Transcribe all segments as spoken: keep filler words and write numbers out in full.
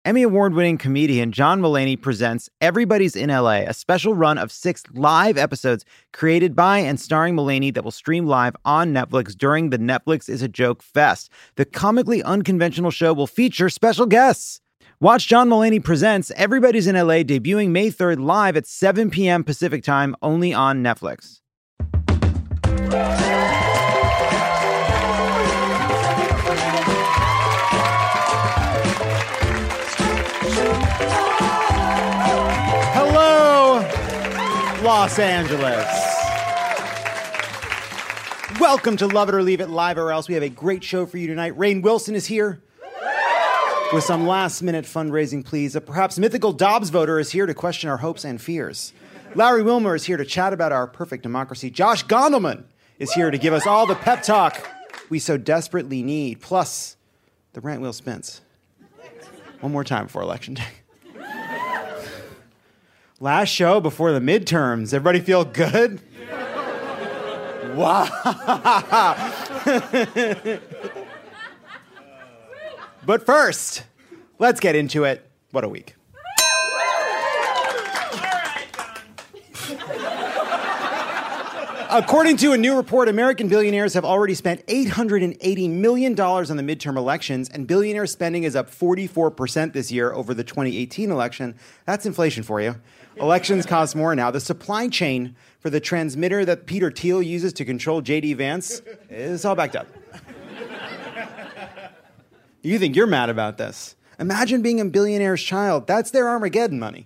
Emmy Award-winning comedian John Mulaney presents Everybody's in L A, a special run of six live episodes created by and starring Mulaney that will stream live on Netflix during the Netflix is a Joke Fest. The comically unconventional show will feature special guests. Watch John Mulaney Presents Everybody's in L A debuting May third live at seven p.m. Pacific Time only on Netflix. Los Angeles. Welcome to Love It or Leave It Live or Else. We have a great show for you tonight. Rainn Wilson is here with some last-minute fundraising pleas. A perhaps mythical Dobbs voter is here to question our hopes and fears. Larry Wilmore is here to chat about our perfect democracy. Josh Gondelman is here to give us all the pep talk we so desperately need. Plus, the rant wheel spins. One more time before Election Day. Last show before the midterms. Everybody feel good? Wow. But first, let's get into it. What a week. According to a new report, American billionaires have already spent eight hundred eighty million dollars on the midterm elections, and billionaire spending is up forty-four percent this year over the twenty eighteen election. That's inflation for you. Elections cost more now. The supply chain for the transmitter that Peter Thiel uses to control J D Vance is all backed up. You think you're mad about this? Imagine being a billionaire's child. That's their Armageddon money.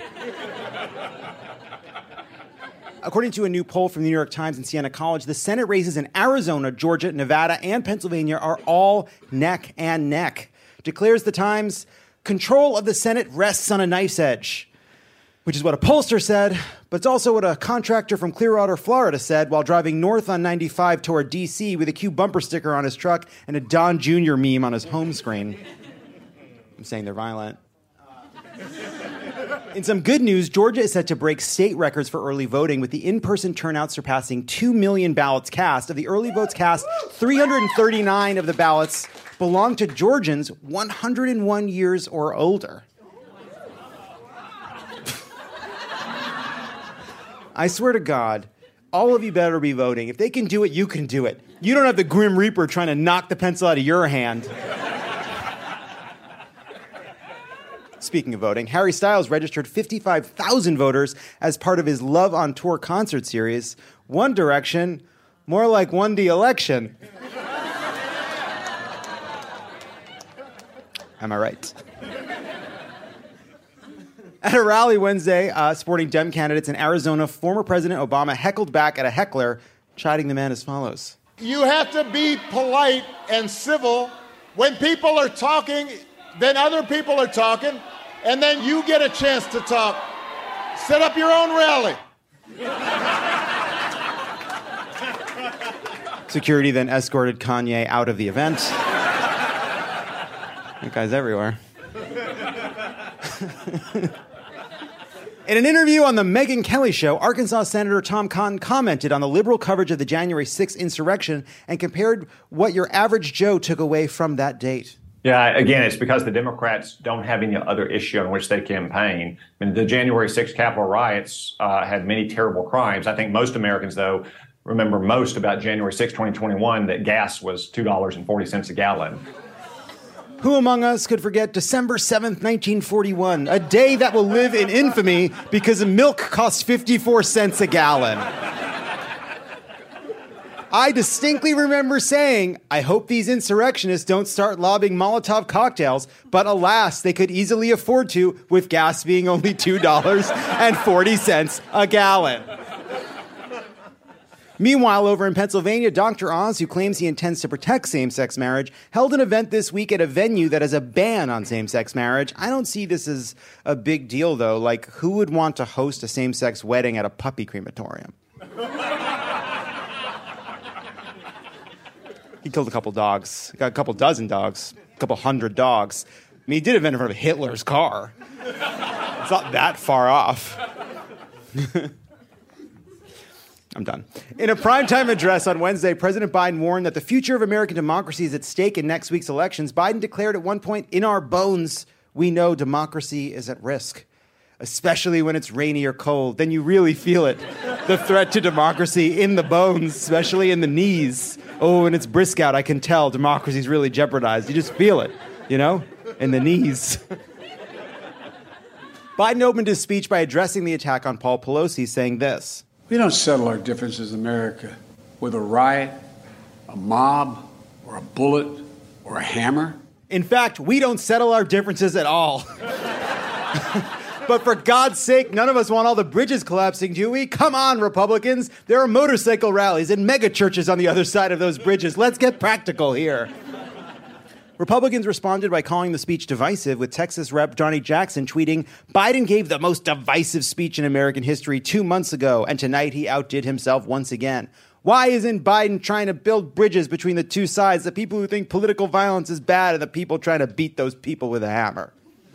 According to a new poll from the New York Times and Siena College, the Senate races in Arizona, Georgia, Nevada, and Pennsylvania are all neck and neck. Declares the Times, control of the Senate rests on a knife's edge, which is what a pollster said, but it's also what a contractor from Clearwater, Florida said while driving north on ninety-five toward D C with a Q bumper sticker on his truck and a Don Junior meme on his home screen. I'm saying they're violent. In some good news, Georgia is set to break state records for early voting, with the in-person turnout surpassing two million ballots cast. Of the early votes cast, three hundred thirty-nine of the ballots belong to Georgians one hundred one years or older. I swear to God, all of you better be voting. If they can do it, you can do it. You don't have the Grim Reaper trying to knock the pencil out of your hand. Speaking of voting, Harry Styles registered fifty-five thousand voters as part of his Love on Tour concert series. One Direction, more like won the election. Am I right? At a rally Wednesday uh, supporting Dem candidates in Arizona, former President Obama heckled back at a heckler, chiding the man as follows. You have to be polite and civil. When people are talking, then other people are talking, and then you get a chance to talk. Set up your own rally. Security then escorted Kanye out of the event. That guy's everywhere. In an interview on the Megyn Kelly Show, Arkansas Senator Tom Cotton commented on the liberal coverage of the January sixth insurrection and compared what your average Joe took away from that date. Yeah, again, it's because the Democrats don't have any other issue on which they campaign. I mean, the January sixth Capitol riots uh, had many terrible crimes. I think most Americans, though, remember most about January sixth, twenty twenty-one, that gas was two dollars and forty cents a gallon. Who among us could forget December seventh, nineteen forty-one, a day that will live in infamy because milk cost fifty-four cents a gallon? I distinctly remember saying, I hope these insurrectionists don't start lobbing Molotov cocktails, but alas, they could easily afford to, with gas being only two dollars and forty cents a gallon. Meanwhile, over in Pennsylvania, Doctor Oz, who claims he intends to protect same-sex marriage, held an event this week at a venue that has a ban on same-sex marriage. I don't see this as a big deal, though. Like, who would want to host a same-sex wedding at a puppy crematorium? He killed a couple dogs. Got a couple dozen dogs. A couple hundred dogs. I mean, he did event in front of Hitler's car. It's not that far off. I'm done. In a primetime address on Wednesday, President Biden warned that the future of American democracy is at stake in next week's elections. Biden declared at one point, in our bones, we know democracy is at risk, especially when it's rainy or cold. Then you really feel it, the threat to democracy in the bones, especially in the knees. Oh, when it's brisk out, I can tell democracy's really jeopardized. You just feel it, you know, in the knees. Biden opened his speech by addressing the attack on Paul Pelosi, saying this. We don't settle our differences in America with a riot, a mob, or a bullet, or a hammer. In fact, we don't settle our differences at all. But for God's sake, none of us want all the bridges collapsing, do we? Come on, Republicans. There are motorcycle rallies and mega churches on the other side of those bridges. Let's get practical here. Republicans responded by calling the speech divisive, with Texas Rep Johnny Jackson tweeting, Biden gave the most divisive speech in American history two months ago, and tonight he outdid himself once again. Why isn't Biden trying to build bridges between the two sides, the people who think political violence is bad and the people trying to beat those people with a hammer?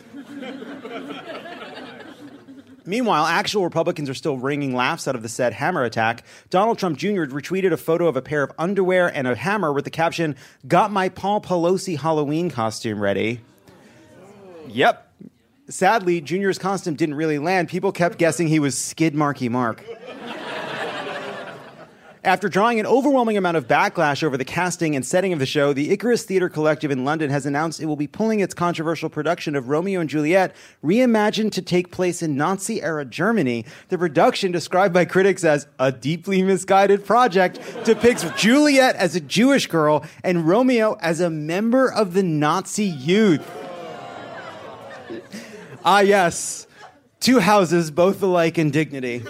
Meanwhile, actual Republicans are still wringing laughs out of the said hammer attack. Donald Trump Junior retweeted a photo of a pair of underwear and a hammer with the caption, "Got my Paul Pelosi Halloween costume ready." Yep. Sadly, Junior's costume didn't really land. People kept guessing he was Skid Marky Mark. After drawing an overwhelming amount of backlash over the casting and setting of the show, the Icarus Theatre Collective in London has announced it will be pulling its controversial production of Romeo and Juliet, reimagined to take place in Nazi-era Germany. The production, described by critics as a deeply misguided project, depicts Juliet as a Jewish girl and Romeo as a member of the Nazi youth. Ah, yes. Two houses, both alike in dignity.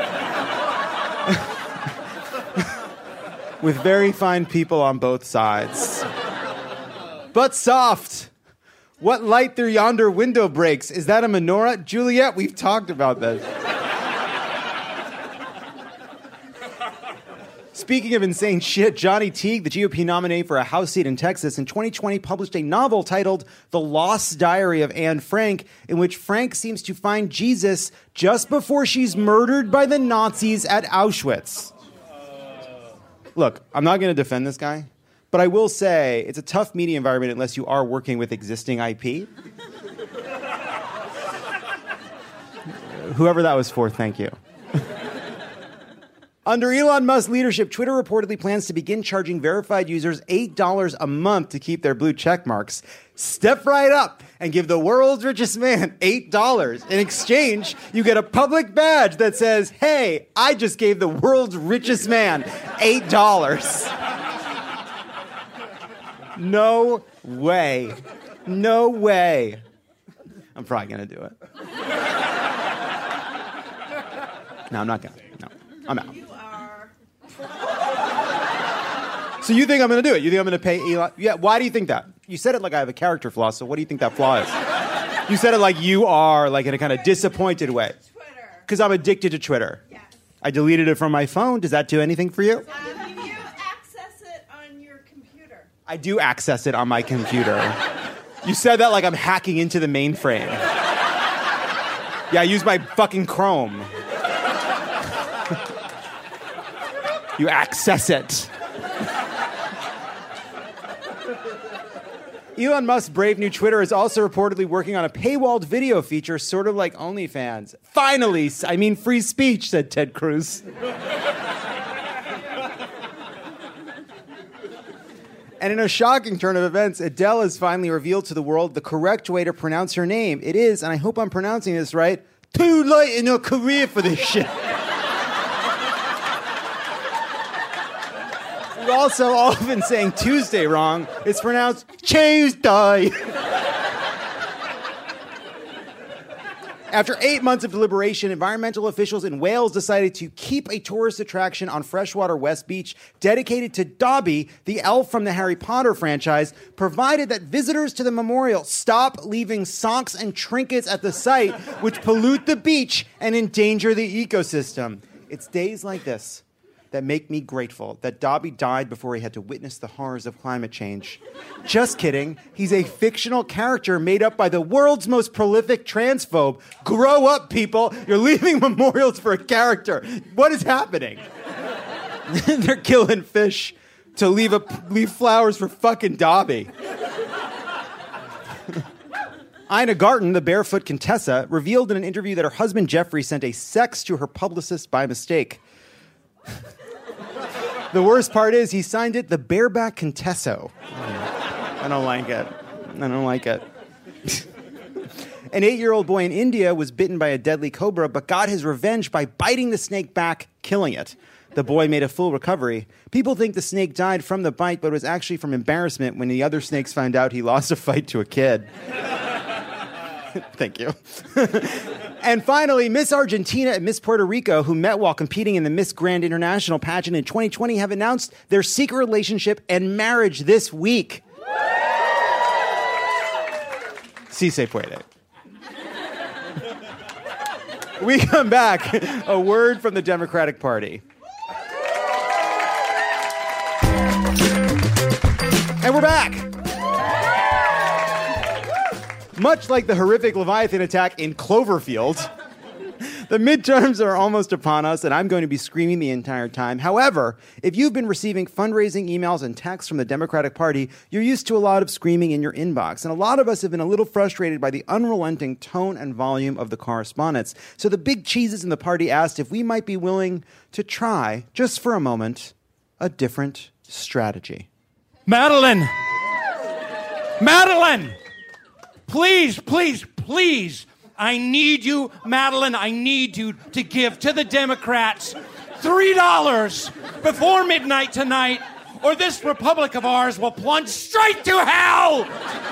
With very fine people on both sides. But soft. What light through yonder window breaks? Is that a menorah? Juliet, we've talked about this. Speaking of insane shit, Johnny Teague, the G O P nominee for a House seat in Texas, in twenty twenty published a novel titled The Lost Diary of Anne Frank, in which Frank seems to find Jesus just before she's murdered by the Nazis at Auschwitz. Look, I'm not going to defend this guy, but I will say it's a tough media environment unless you are working with existing I P. Whoever that was for, thank you. Under Elon Musk's leadership, Twitter reportedly plans to begin charging verified users eight dollars a month to keep their blue check marks. Step right up and give the world's richest man eight dollars. In exchange, you get a public badge that says, hey, I just gave the world's richest man eight dollars. No way. No way. I'm probably going to do it. No, I'm not going to. No, I'm out. So you think I'm going to do it? You think I'm going to pay Elon? Yeah, why do you think that? You said it like I have a character flaw, so what do you think that flaw is? You said it like you are, like in a kind of disappointed way. Twitter. Because I'm addicted to Twitter. Yes. I deleted it from my phone. Does that do anything for you? Um, you access it on your computer. I do access it on my computer. You said that like I'm hacking into the mainframe. Yeah, I use my fucking Chrome. You access it. Elon Musk's brave new Twitter is also reportedly working on a paywalled video feature, sort of like OnlyFans. Finally, I mean free speech, said Ted Cruz. And in a shocking turn of events, Adele has finally revealed to the world the correct way to pronounce her name. It is, and I hope I'm pronouncing this right, too late in her career for this shit. We've also all been saying Tuesday wrong. It's pronounced Tuesday. After eight months of deliberation, environmental officials in Wales decided to keep a tourist attraction on freshwater West Beach dedicated to Dobby, the elf from the Harry Potter franchise, provided that visitors to the memorial stop leaving socks and trinkets at the site, which pollute the beach and endanger the ecosystem. It's days like this that make me grateful that Dobby died before he had to witness the horrors of climate change. Just kidding. He's a fictional character made up by the world's most prolific transphobe. Grow up, people. You're leaving memorials for a character. What is happening? They're killing fish to leave, a, leave flowers for fucking Dobby. Ina Garten, the barefoot Contessa, revealed in an interview that her husband Jeffrey sent a sext to her publicist by mistake. The worst part is he signed it the bareback Contesso. I don't like it. I don't like it. An eight-year-old boy in India was bitten by a deadly cobra, but got his revenge by biting the snake back, killing it. The boy made a full recovery. People think the snake died from the bite, but it was actually from embarrassment when the other snakes found out he lost a fight to a kid. Thank you. And finally, Miss Argentina and Miss Puerto Rico, who met while competing in the Miss Grand International pageant in twenty twenty, have announced their secret relationship and marriage this week. Si se puede. We come back. A word from the Democratic Party. And we're back. Much like the horrific Leviathan attack in Cloverfield, the midterms are almost upon us, and I'm going to be screaming the entire time. However, if you've been receiving fundraising emails and texts from the Democratic Party, you're used to a lot of screaming in your inbox. And a lot of us have been a little frustrated by the unrelenting tone and volume of the correspondence. So the big cheeses in the party asked if we might be willing to try, just for a moment, a different strategy. Madeline! Madeline! Please, please, please, I need you, Madeline, I need you to give to the Democrats three dollars before midnight tonight, or this republic of ours will plunge straight to hell!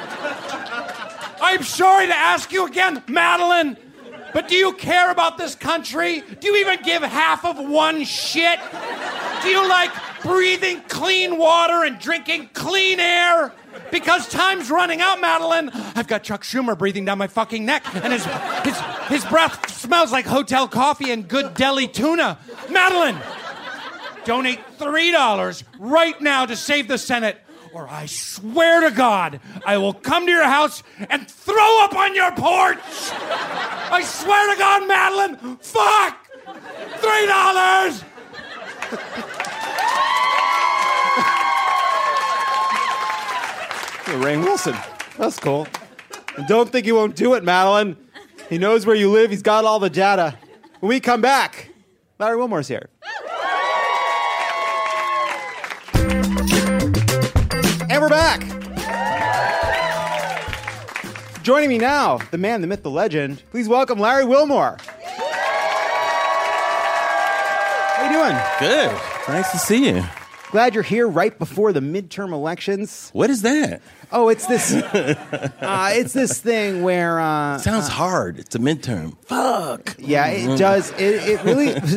I'm sorry to ask you again, Madeline, but do you care about this country? Do you even give half of one shit? Do you like breathing clean water and drinking clean air? Because time's running out, Madeline. I've got Chuck Schumer breathing down my fucking neck, and his his his breath smells like hotel coffee and good deli tuna. Madeline, donate three dollars right now to save the Senate, or I swear to God, I will come to your house and throw up on your porch. I swear to God, Madeline. Fuck! Three dollars! Rainn Wilson. That's cool. And don't think he won't do it, Madeline. He knows where you live. He's got all the data. When we come back, Larry Wilmore's here. And we're back. Joining me now, the man, the myth, the legend. Please welcome Larry Wilmore. How you doing? Good. Nice to see you. Glad you're here right before the midterm elections. What is that? Oh, it's this. uh, it's this thing where. Uh, Sounds uh, hard. It's a midterm. Fuck. Yeah, it does. It, it really. and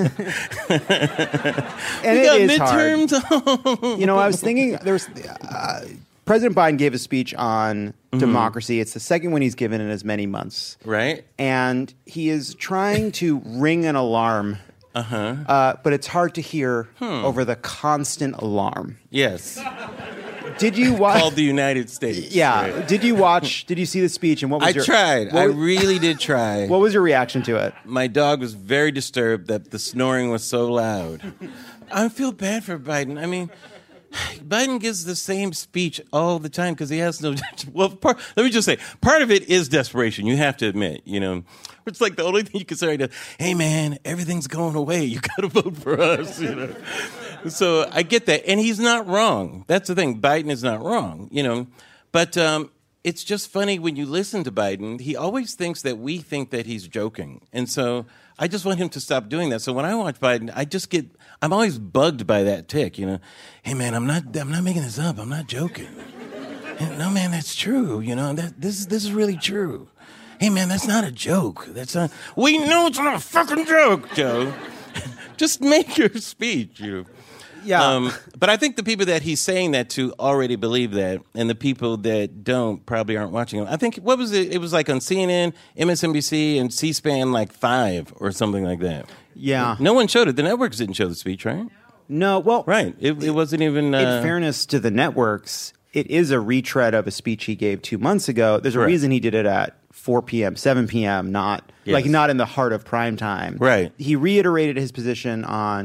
we it got is midterms. hard. You know, I was thinking. There's uh, President Biden gave a speech on mm-hmm. democracy. It's the second one he's given in as many months. Right. And he is trying to ring an alarm. Uh-huh. Uh, but it's hard to hear hmm. over the constant alarm. Yes. Did you watch? Called the United States. Yeah. Right. Did you watch? Did you see the speech? And what was I your? tried. What I was, really did try. What was your reaction to it? My dog was very disturbed that the snoring was so loud. I feel bad for Biden. I mean, Biden gives the same speech all the time because he has no. Well, part, let me just say, part of it is desperation. You have to admit, you know. It's like the only thing you can say to, hey man, everything's going away. You got to vote for us, you know. So I get that, and he's not wrong. That's the thing. Biden is not wrong, you know. But um, it's just funny when you listen to Biden. He always thinks that we think that he's joking, and so I just want him to stop doing that. So when I watch Biden, I just get, I'm always bugged by that tick, you know. Hey man, I'm not, I'm not making this up. I'm not joking. No man, that's true. You know, that this is this is really true. Hey, man, that's not a joke. That's not... We know it's not a fucking joke, Joe. Just make your speech, you. Yeah. Um, but I think the people that he's saying that to already believe that, and the people that don't probably aren't watching him. I think, what was it? It was like on C N N, M S N B C, and C-SPAN like five or something like that. Yeah. No one showed it. The networks didn't show the speech, right? No, well... Right. It, it wasn't even... Uh, in fairness to the networks, it is a retread of a speech he gave two months ago. There's a right. reason he did it at four p.m., seven p.m., not... Yes. Like, not in the heart of prime time. Right. He reiterated his position on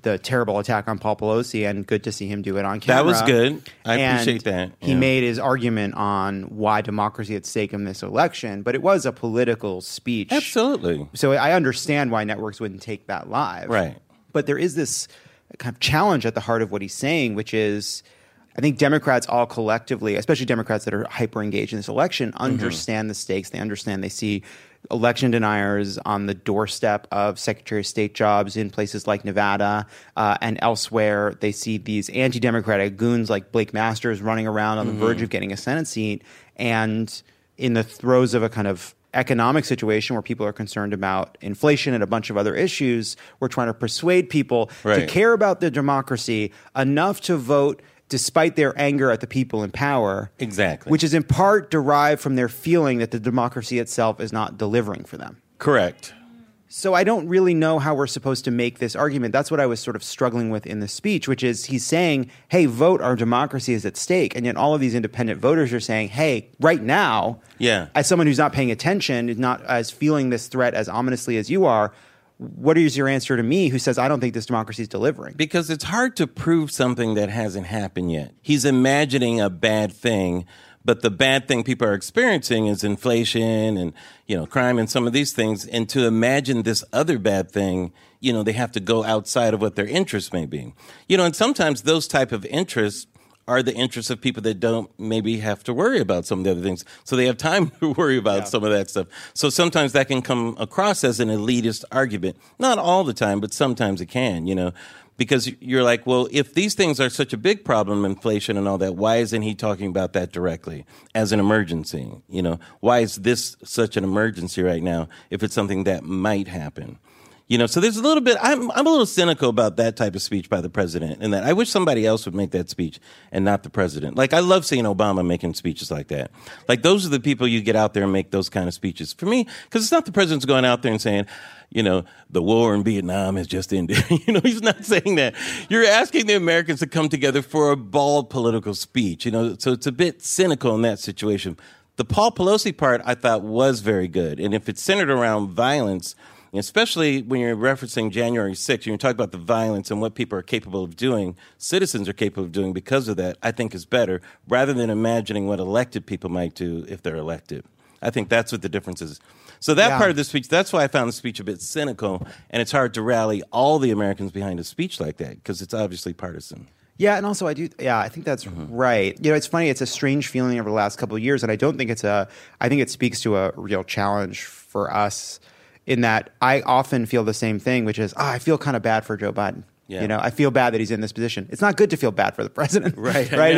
the terrible attack on Paul Pelosi, and good to see him do it on camera. That was good. I And appreciate that. He Yeah. made his argument on why democracy at stake in this election, but it was a political speech. Absolutely. So I understand why networks wouldn't take that live. Right. But there is this kind of challenge at the heart of what he's saying, which is I think Democrats all collectively, especially Democrats that are hyper engaged in this election, understand mm-hmm. the stakes. They understand they see election deniers on the doorstep of Secretary of State jobs in places like Nevada uh, and elsewhere. They see these anti-democratic goons like Blake Masters running around on mm-hmm. the verge of getting a Senate seat. And in the throes of a kind of economic situation where people are concerned about inflation and a bunch of other issues, we're trying to persuade people right. to care about their democracy enough to vote despite their anger at the people in power. Exactly. Which is in part derived from their feeling that the democracy itself is not delivering for them. Correct. So I don't really know how we're supposed to make this argument. That's what I was sort of struggling with in the speech, which is he's saying, hey, vote, our democracy is at stake. And yet all of these independent voters are saying, hey, right now, yeah. as someone who's not paying attention, is not as feeling this threat as ominously as you are, what is your answer to me who says, I don't think this democracy is delivering? Because it's hard to prove something that hasn't happened yet. He's imagining a bad thing, but the bad thing people are experiencing is inflation and, you know, crime and some of these things. And to imagine this other bad thing, you know, they have to go outside of what their interests may be. You know, and sometimes those type of interests are the interests of people that don't maybe have to worry about some of the other things. So they have time to worry about yeah. some of that stuff. So sometimes that can come across as an elitist argument. Not all the time, but sometimes it can, you know, because you're like, well, if these things are such a big problem, inflation and all that, why isn't he talking about that directly as an emergency? You know, why is this such an emergency right now if it's something that might happen? You know, so there's a little bit, I'm I'm a little cynical about that type of speech by the president, and that I wish somebody else would make that speech and not the president. Like, I love seeing Obama making speeches like that. Like, those are the people you get out there and make those kind of speeches. For me, because it's not the president's going out there and saying, you know, the war in Vietnam has just ended. You know, he's not saying that. You're asking the Americans to come together for a bald political speech, you know, so it's a bit cynical in that situation. The Paul Pelosi part, I thought, was very good. And if it's centered around violence, especially when you're referencing January sixth, you're talking about the violence and what people are capable of doing, citizens are capable of doing because of that, I think is better, rather than imagining what elected people might do if they're elected. I think that's what the difference is. So that yeah. part of the speech, that's why I found the speech a bit cynical, and it's hard to rally all the Americans behind a speech like that, because it's obviously partisan. Yeah, and also I do. Yeah, I think that's mm-hmm. right. You know, it's funny. It's a strange feeling over the last couple of years, and I don't think it's a. I think it speaks to a real challenge for us. In that, I often feel the same thing, which is, oh, I feel kind of bad for Joe Biden. Yeah. You know, I feel bad that he's in this position. It's not good to feel bad for the president, right? Right?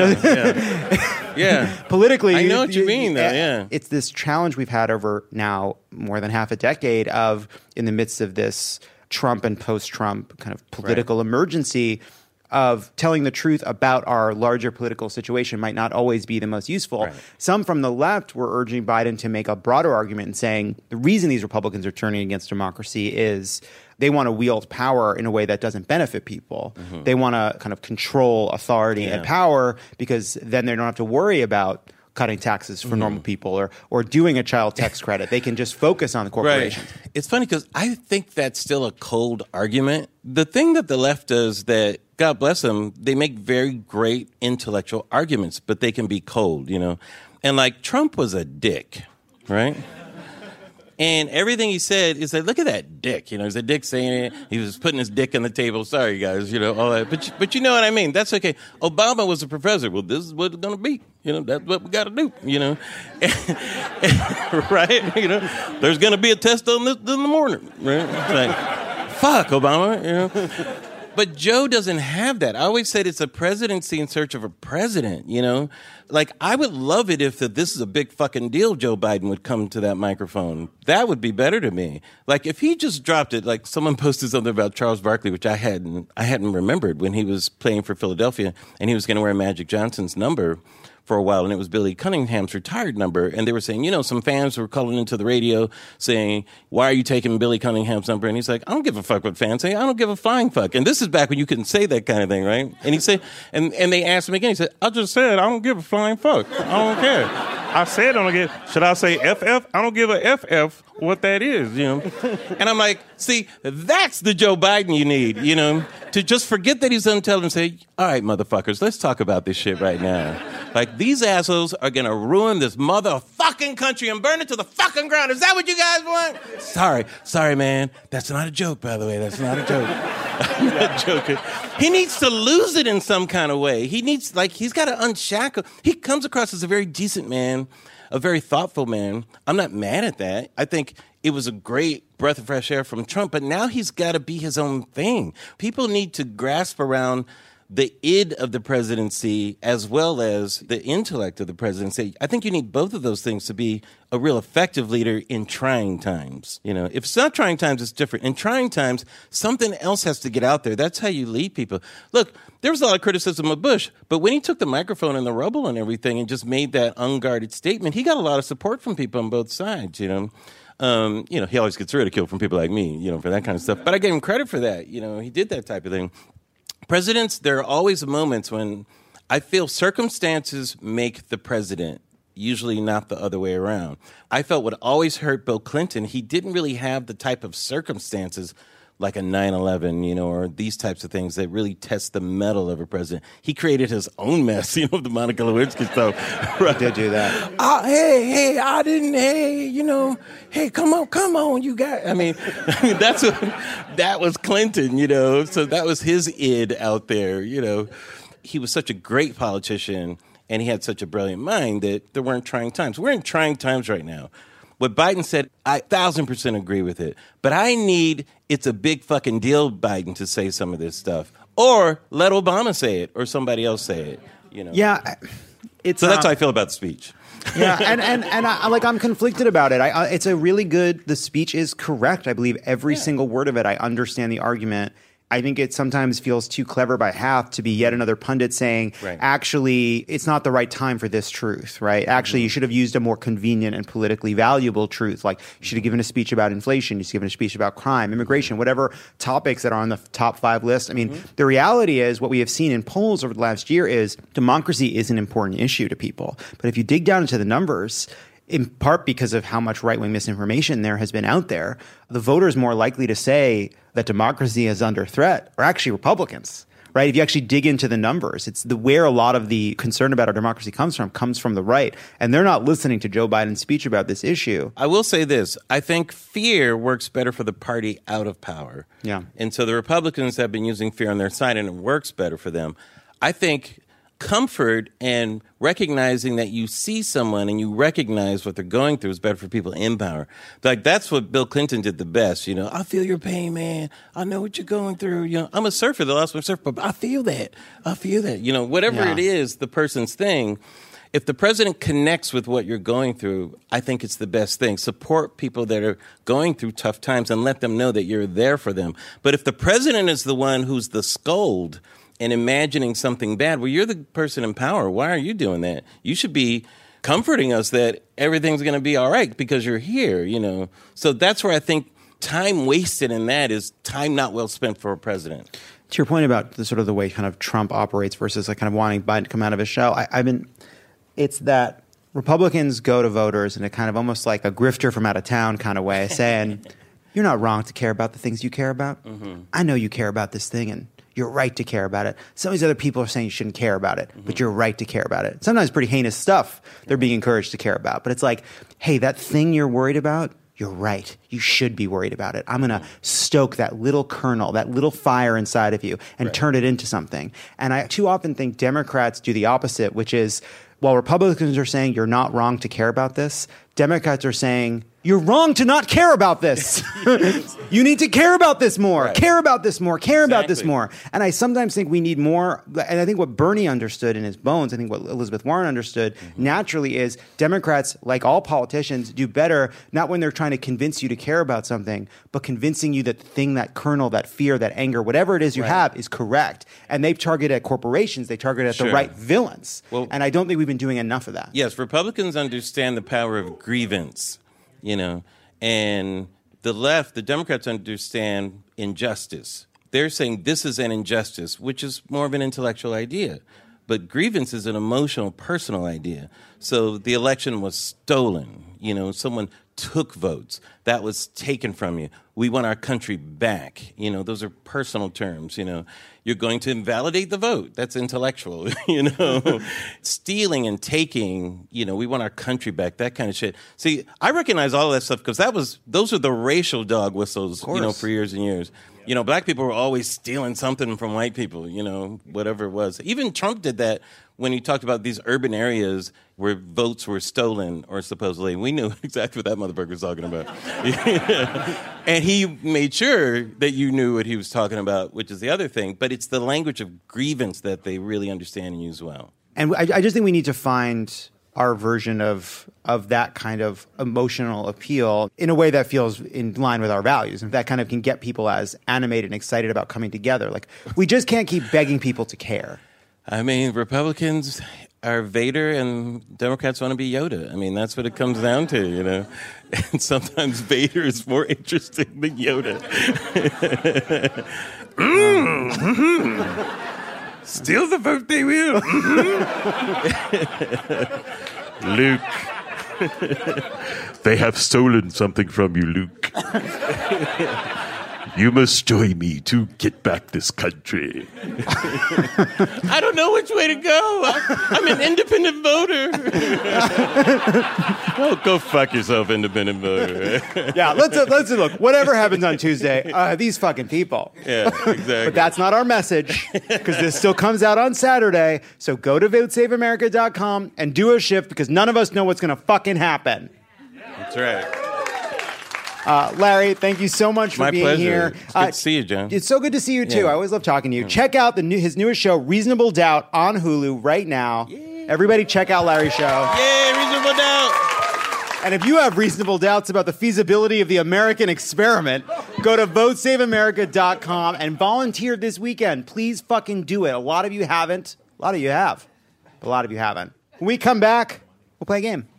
Yeah. yeah. Politically, I know what you, you mean, though. Yeah, it's this challenge we've had over now more than half a decade of, in the midst of this Trump and post-Trump kind of political right. emergency, of telling the truth about our larger political situation might not always be the most useful. Right. Some from the left were urging Biden to make a broader argument and saying the reason these Republicans are turning against democracy is they want to wield power in a way that doesn't benefit people. Mm-hmm. They want to kind of control authority yeah. and power because then they don't have to worry about cutting taxes for mm-hmm. normal people or or doing a child tax credit. They can just focus on the corporations. Right. It's funny because I think that's still a cold argument. The thing that the left does that, God bless them, they make very great intellectual arguments, but they can be cold, you know. And like Trump was a dick, right? And everything he said is like, look at that dick. You know, he's a dick saying it. He was putting his dick on the table. Sorry, guys, you know, all that. But, but you know what I mean? That's okay. Obama was a professor. Well, this is what it's going to be. You know, that's what we got to do, you know. Right? You know, there's going to be a test on this in the morning. Right? It's like, fuck, Obama, you know. But Joe doesn't have that. I always said it's a presidency in search of a president, you know? Like, I would love it if the, this is a big fucking deal, Joe Biden would come to that microphone. That would be better to me. Like, if he just dropped it, like someone posted something about Charles Barkley, which I hadn't, I hadn't remembered when he was playing for Philadelphia, and he was going to wear Magic Johnson's number for a while, and it was Billy Cunningham's retired number, and they were saying, you know, some fans were calling into the radio saying, why are you taking Billy Cunningham's number? And he's like, I don't give a fuck what fans say. I don't give a flying fuck. And this is back when you couldn't say that kind of thing, right? And he said, and, and they asked him again, he said, I just said I don't give a flying fuck. I don't care. I said I don't give. Should I say F F? I don't give a F F what that is, you know. And I'm like, see, that's the Joe Biden you need, you know, to just forget that he's unintelligent and say, all right, motherfuckers, let's talk about this shit right now. Like, these assholes are gonna ruin this motherfucking country and burn it to the fucking ground. Is that what you guys want? Sorry, sorry, man. That's not a joke, by the way. That's not a joke. I'm not joking. He needs to lose it in some kind of way. He needs, like, he's got to unshackle. He comes across as a very decent man, a very thoughtful man. I'm not mad at that. I think it was a great breath of fresh air from Trump, but now he's got to be his own thing. People need to grasp around the id of the presidency as well as the intellect of the presidency. I think you need both of those things to be a real effective leader in trying times. You know, if it's not trying times, it's different. In trying times, something else has to get out there. That's how you lead people. Look, there was a lot of criticism of Bush, but when he took the microphone in the rubble and everything and just made that unguarded statement, he got a lot of support from people on both sides, you know. Um, you know, he always gets ridiculed from people like me, you know, for that kind of stuff. But I gave him credit for that. You know, he did that type of thing. Presidents, there are always moments when I feel circumstances make the president, usually not the other way around. I felt what always hurt Bill Clinton, he didn't really have the type of circumstances like a nine eleven, you know, or these types of things that really test the mettle of a president. He created his own mess, you know, the Monica Lewinsky stuff. Right. He did do that. Uh, hey, hey, I didn't, hey, you know, hey, come on, come on, you got, I mean, I mean, that's what, that was Clinton, you know, so that was his id out there, you know. He was such a great politician, and he had such a brilliant mind that there weren't trying times. We're in trying times right now. What Biden said, I thousand percent agree with it. But I need, it's a big fucking deal, Biden, to say some of this stuff. Or let Obama say it, or somebody else say it. You know. Yeah, it's so that's uh, how I feel about the speech. Yeah, and and and I, like I'm conflicted about it. I, I, it's a really good. The speech is correct. I believe every yeah. single word of it. I understand the argument. I think it sometimes feels too clever by half to be yet another pundit saying, right. actually, it's not the right time for this truth, right? Actually, mm-hmm. you should have used a more convenient and politically valuable truth. Like, you should have given a speech about inflation. You should have given a speech about crime, immigration, whatever topics that are on the top five list. I mean, mm-hmm. the reality is what we have seen in polls over the last year is democracy is an important issue to people. But if you dig down into the numbers, in part because of how much right-wing misinformation there has been out there, the voters more likely to say that democracy is under threat are actually Republicans, right? If you actually dig into the numbers, it's the where a lot of the concern about our democracy comes from, comes from the right. And they're not listening to Joe Biden's speech about this issue. I will say this. I think fear works better for the party out of power. Yeah. And so the Republicans have been using fear on their side, and it works better for them. I think comfort and recognizing that you see someone and you recognize what they're going through is better for people in power. Like, that's what Bill Clinton did the best. You know, I feel your pain, man. I know what you're going through. You know, I'm a surfer, the last one surfer, but I feel that. I feel that. You know, whatever yeah. it is, the person's thing. If the president connects with what you're going through, I think it's the best thing. Support people that are going through tough times and let them know that you're there for them. But if the president is the one who's the scold and imagining something bad, well, you're the person in power. Why are you doing that? You should be comforting us that everything's going to be all right because you're here, you know. So that's where I think time wasted in that is time not well spent for a president. To your point about the sort of the way kind of Trump operates versus like kind of wanting Biden to come out of his shell, I, I've been, it's that Republicans go to voters in a kind of almost like a grifter from out of town kind of way, saying, you're not wrong to care about the things you care about. Mm-hmm. I know you care about this thing, and you're right to care about it. Some of these other people are saying you shouldn't care about it, mm-hmm. but you're right to care about it. Sometimes pretty heinous stuff they're being encouraged to care about. But it's like, hey, that thing you're worried about, you're right. You should be worried about it. I'm going to stoke that little kernel, that little fire inside of you and right. turn it into something. And I too often think Democrats do the opposite, which is while Republicans are saying you're not wrong to care about this, Democrats are saying you're wrong to not care about this. You need to care about this more, right. care about this more, care exactly. about this more. And I sometimes think we need more. And I think what Bernie understood in his bones, I think what Elizabeth Warren understood mm-hmm. naturally is Democrats, like all politicians, do better not when they're trying to convince you to care about something, but convincing you that the thing, that kernel, that fear, that anger, whatever it is you right. have is correct. And they target at corporations. They target at sure. the right villains. Well, and I don't think we've been doing enough of that. Yes, Republicans understand the power of grievance. You know, and the left, the Democrats understand injustice. They're saying this is an injustice, which is more of an intellectual idea. But grievance is an emotional, personal idea. So the election was stolen. You know, someone took votes. That was taken from you. We want our country back. You know, those are personal terms, you know. You're going to invalidate the vote. That's intellectual, you know. Stealing and taking, you know, we want our country back, that kind of shit. See, I recognize all of that stuff because that was, those are the racial dog whistles, you know, for years and years. You know, black people were always stealing something from white people, you know, whatever it was. Even Trump did that when he talked about these urban areas where votes were stolen, or supposedly. We knew exactly what that motherfucker was talking about. And he made sure that you knew what he was talking about, which is the other thing. But it's the language of grievance that they really understand and use well. And I, I just think we need to find our version of of that kind of emotional appeal in a way that feels in line with our values, and that kind of can get people as animated and excited about coming together. Like, we just can't keep begging people to care. I mean, Republicans are Vader and Democrats want to be Yoda. I mean, that's what it comes down to, you know. And sometimes Vader is more interesting than Yoda. mm, mm-hmm. Steal the vote, they will. Mm-hmm. Luke. They have stolen something from you, Luke. You must join me to get back this country. I don't know which way to go. I'm an independent voter. Oh, go fuck yourself, independent voter. Yeah, let's uh, let's look. Whatever happens on Tuesday, uh, these fucking people. Yeah, exactly. But that's not our message, because this still comes out on Saturday. So go to vote save america dot com and do a shift, because none of us know what's going to fucking happen. That's right. Uh, Larry, thank you so much for My being pleasure. here. It's good uh, to see you, John. It's so good to see you, too. Yeah. I always love talking to you. Yeah. Check out the new, his newest show, Reasonable Doubt, on Hulu right now. Yay. Everybody check out Larry's show. Yay, Reasonable Doubt. And if you have reasonable doubts about the feasibility of the American experiment, go to vote save america dot com and volunteer this weekend. Please fucking do it. A lot of you haven't. A lot of you have. But a lot of you haven't. When we come back, we'll play a game.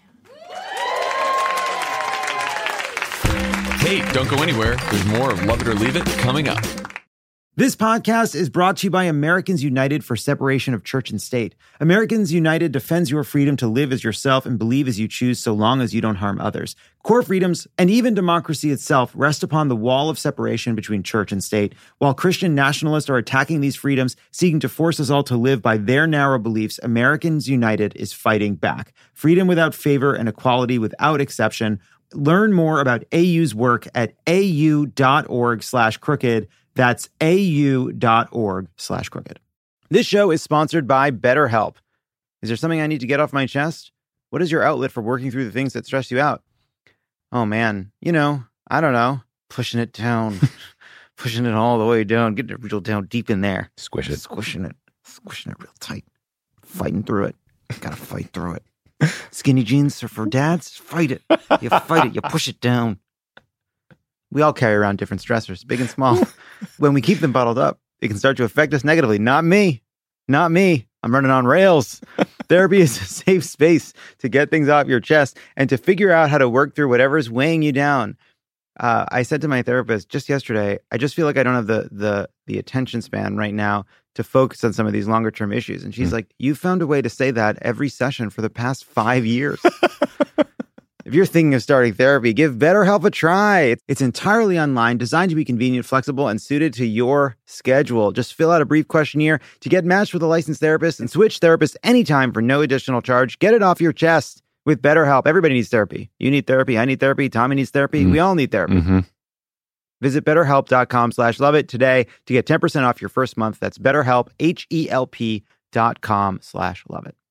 Hey, don't go anywhere. There's more of Love It or Leave It coming up. This podcast is brought to you by Americans United for Separation of Church and State. Americans United defends your freedom to live as yourself and believe as you choose, so long as you don't harm others. Core freedoms, and even democracy itself, rest upon the wall of separation between church and state. While Christian nationalists are attacking these freedoms, seeking to force us all to live by their narrow beliefs, Americans United is fighting back. Freedom without favor and equality without exception. Learn more about A U's work at au.org slash crooked. That's au.org slash crooked. This show is sponsored by BetterHelp. Is there something I need to get off my chest? What is your outlet for working through the things that stress you out? Oh, man. You know, I don't know. Pushing it down. Pushing it all the way down. Getting it real down deep in there. Squish it. Squishing it. Squishing it real tight. Fighting through it. Gotta fight through it. Skinny jeans are for dads. Fight it. You fight it. You push it down. We all carry around different stressors, big and small. When we keep them bottled up, it can start to affect us negatively. Not me. Not me. I'm running on rails. Therapy is a safe space to get things off your chest and to figure out how to work through whatever's weighing you down. Uh, I said to my therapist just yesterday, I just feel like I don't have the the the attention span right now to focus on some of these longer term issues. And she's mm. like, you found a way to say that every session for the past five years. If you're thinking of starting therapy, give BetterHelp a try. It's entirely online, designed to be convenient, flexible, and suited to your schedule. Just fill out a brief questionnaire to get matched with a licensed therapist and switch therapists anytime for no additional charge. Get it off your chest with BetterHelp. Everybody needs therapy. You need therapy. I need therapy. Tommy needs therapy. Mm. We all need therapy. Mm-hmm. Visit betterhelp.com slash love it today to get ten percent off your first month. That's BetterHelp, H-E-L-P dot com slash love it.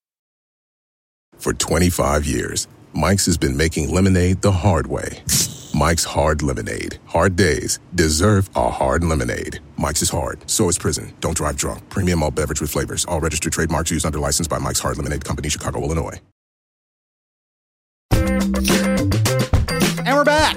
For twenty-five years, Mike's has been making lemonade the hard way. Mike's Hard Lemonade. Hard days deserve a hard lemonade. Mike's is hard, so is prison. Don't drive drunk. Premium malt beverage with flavors. All registered trademarks used under license by Mike's Hard Lemonade Company, Chicago, Illinois. And we're back.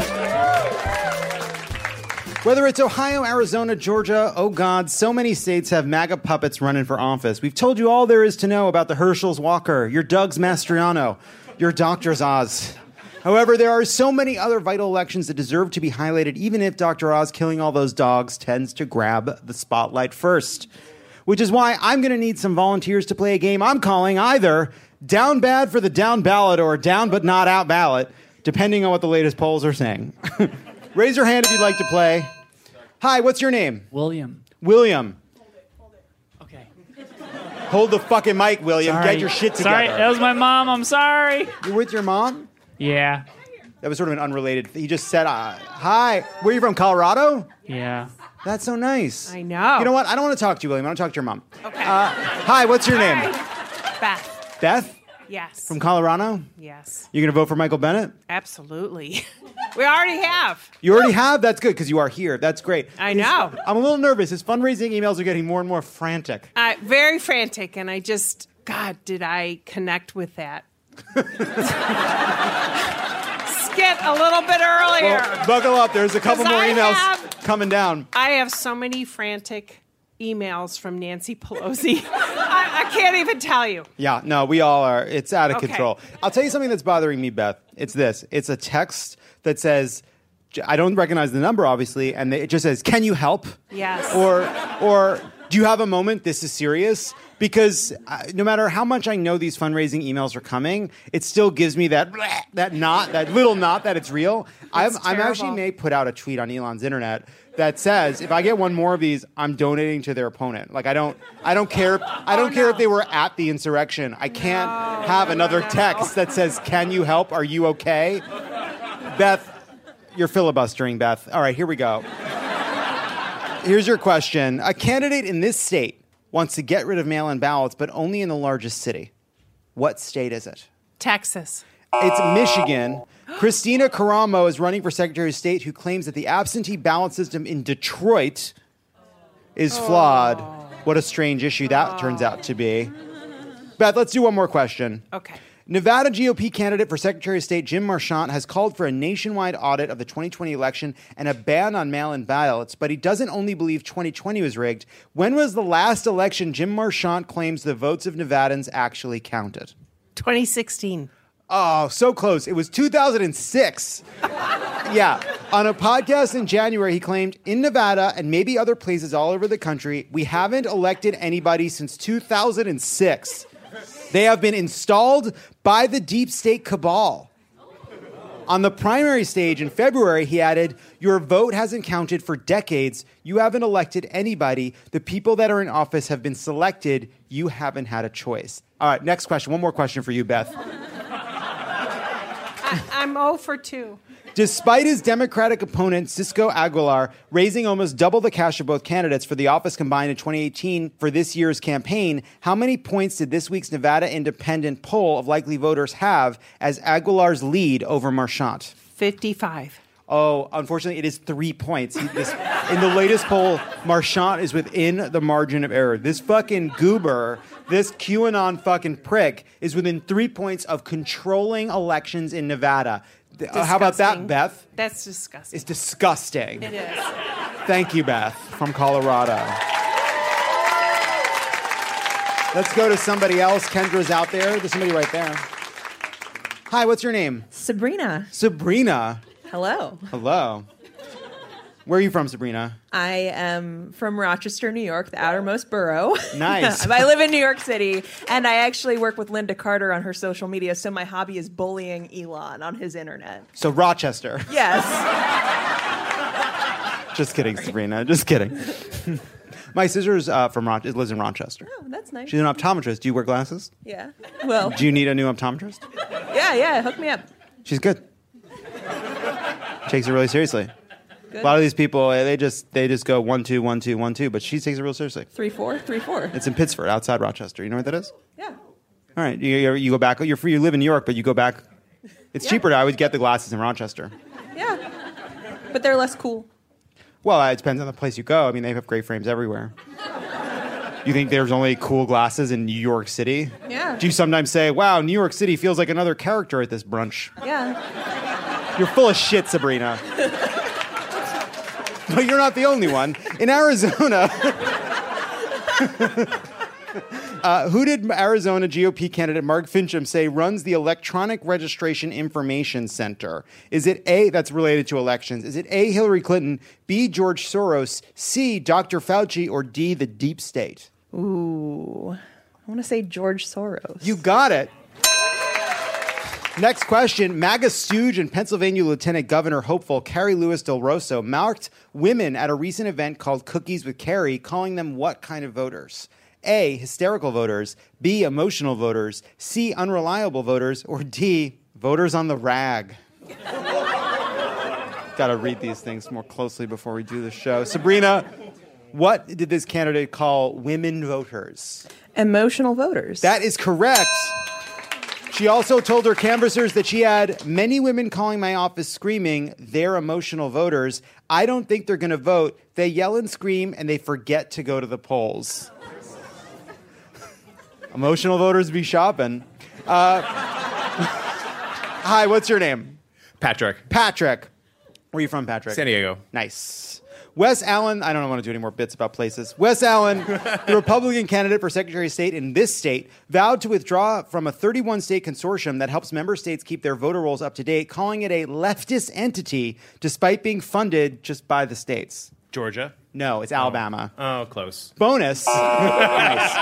Whether it's Ohio, Arizona, Georgia, oh God, so many states have MAGA puppets running for office. We've told you all there is to know about the Herschel's Walker, your Doug's Mastriano, your Doctor's Oz. However, there are so many other vital elections that deserve to be highlighted, even if Doctor Oz killing all those dogs tends to grab the spotlight first. which is why I'm going to need some volunteers to play a game I'm calling either Down Bad for the Down Ballot or Down But Not Out Ballot, depending on what the latest polls are saying. Raise your hand if you'd like to play. Hi, what's your name? William. William. Okay. Hold the fucking mic, William. Sorry. Get your shit together. Sorry, that was my mom. I'm sorry. You're with your mom? Yeah. That was sort of an unrelated. He just said, uh, "Hi, where are you from? Colorado?" Yeah. That's so nice. I know. You know what? I don't want to talk to you, William. I want to talk to your mom. Okay. Uh, hi, what's your name? Hi. Beth. Beth? Yes. From Colorado? Yes. You're going to vote for Michael Bennett? Absolutely. We already have. You already have? That's good, because you are here. That's great. I know. His, I'm a little nervous. His fundraising emails are getting more and more frantic. Uh, very frantic, and I just, God, did I connect with that? Skit a little bit earlier. Well, buckle up. There's a couple more I emails have, coming down. I have so many frantic emails from Nancy Pelosi. I, I can't even tell you. Yeah, no, we all are. It's out of Okay. control. I'll tell you something that's bothering me, Beth. It's this. It's a text that says, I don't recognize the number, obviously, and it just says, "Can you help?" Yes. Or, or do you have a moment? This is serious. Because uh, no matter how much I know these fundraising emails are coming, it still gives me that bleh, that knot, that little knot that it's real. I'm, I'm actually may put out a tweet on Elon's internet that says, if I get one more of these, I'm donating to their opponent. Like I don't, I don't care. I don't Oh, care no. if they were at the insurrection. I can't No, have another no. text that says, "Can you help? Are you okay?" Beth, you're filibustering, Beth. All right, here we go. Here's your question. A candidate in this state wants to get rid of mail-in ballots, but only in the largest city. What state is it? Texas. It's Michigan. Christina Caramo is running for Secretary of State, who claims that the absentee ballot system in Detroit is flawed. What a strange issue that turns out to be. Beth, let's do one more question. Okay. Nevada G O P candidate for Secretary of State Jim Marchant has called for a nationwide audit of the twenty twenty election and a ban on mail-in ballots, but he doesn't only believe twenty twenty was rigged. When was the last election Jim Marchant claims the votes of Nevadans actually counted? twenty sixteen. Oh, so close. It was two thousand six. Yeah. On a podcast in January, he claimed, in Nevada and maybe other places all over the country, we haven't elected anybody since two thousand six. They have been installed by the deep state cabal. On the primary stage in February, he added, your vote hasn't counted for decades. You haven't elected anybody. The people that are in office have been selected. You haven't had a choice. All right, next question. One more question for you, Beth. I, I'm zero for two. Despite his Democratic opponent, Cisco Aguilar, raising almost double the cash of both candidates for the office combined in twenty eighteen for this year's campaign, how many points did this week's Nevada Independent poll of likely voters have as Aguilar's lead over Marchant? fifty-five. Oh, unfortunately, it is three points. He- this, in the latest poll, Marchant is within the margin of error. This fucking goober, this QAnon fucking prick, is within three points of controlling elections in Nevada. Uh, how about that, Disgusting. Beth? That's disgusting. It's disgusting. It is. Thank you, Beth, from Colorado. Let's go to somebody else. Kendra's out there. There's somebody right there. Hi, what's your name? Sabrina. Sabrina. Hello. Hello. Where are you from, Sabrina? I am from Rochester, New York, the outermost borough. Nice. I live in New York City, and I actually work with Linda Carter on her social media, so my hobby is bullying Elon on his internet. So Rochester. Yes. Just kidding, Sabrina. Just kidding. My sister's uh, from Ro- lives in Rochester. Oh, that's nice. She's an optometrist. Do you wear glasses? Yeah. Well. Do you need a new optometrist? Yeah, yeah. Hook me up. She's good. Takes it really seriously. Good. A lot of these people, eh, they just they just go one two one two one two, but she takes it real seriously. Three four, three four. It's in Pittsford, outside Rochester. You know what that is? Yeah. All right, you, you, you go back. You're free. You live in New York, but you go back. It's Yeah. cheaper to always get the glasses in Rochester. Yeah. But they're less cool. Well, it depends on the place you go. I mean, they have great frames everywhere. You think there's only cool glasses in New York City? Yeah. Do you sometimes say, wow, New York City feels like another character at this brunch? Yeah. You're full of shit, Sabrina. But you're not the only one. In Arizona, uh, who did Arizona G O P candidate Mark Fincham say runs the Electronic Registration Information Center? Is it A, that's related to elections, is it A, Hillary Clinton, B, George Soros, C, Doctor Fauci, or D, the deep state? Ooh. I want to say George Soros. You got it. Next question. MAGA stooge and Pennsylvania Lieutenant Governor hopeful Carrie Lewis Del Rosso marked women at a recent event called Cookies with Carrie, calling them what kind of voters? A, hysterical voters, B, emotional voters, C, unreliable voters, or D, voters on the rag. Got to read these things more closely before we do the show. Sabrina, what did this candidate call women voters? Emotional voters. That is correct. She also told her canvassers that she had many women calling my office screaming, they're emotional voters. I don't think they're going to vote. They yell and scream, and they forget to go to the polls. Emotional voters be shopping. Uh, hi, what's your name? Patrick. Patrick. Where are you from, Patrick? San Diego. Nice. Wes Allen, I don't want to do any more bits about places. Wes Allen, the Republican candidate for Secretary of State in this state, vowed to withdraw from a thirty-one state consortium that helps member states keep their voter rolls up to date, calling it a leftist entity despite being funded just by the states. Georgia? No, it's Alabama. Oh, oh close. Bonus. Nice.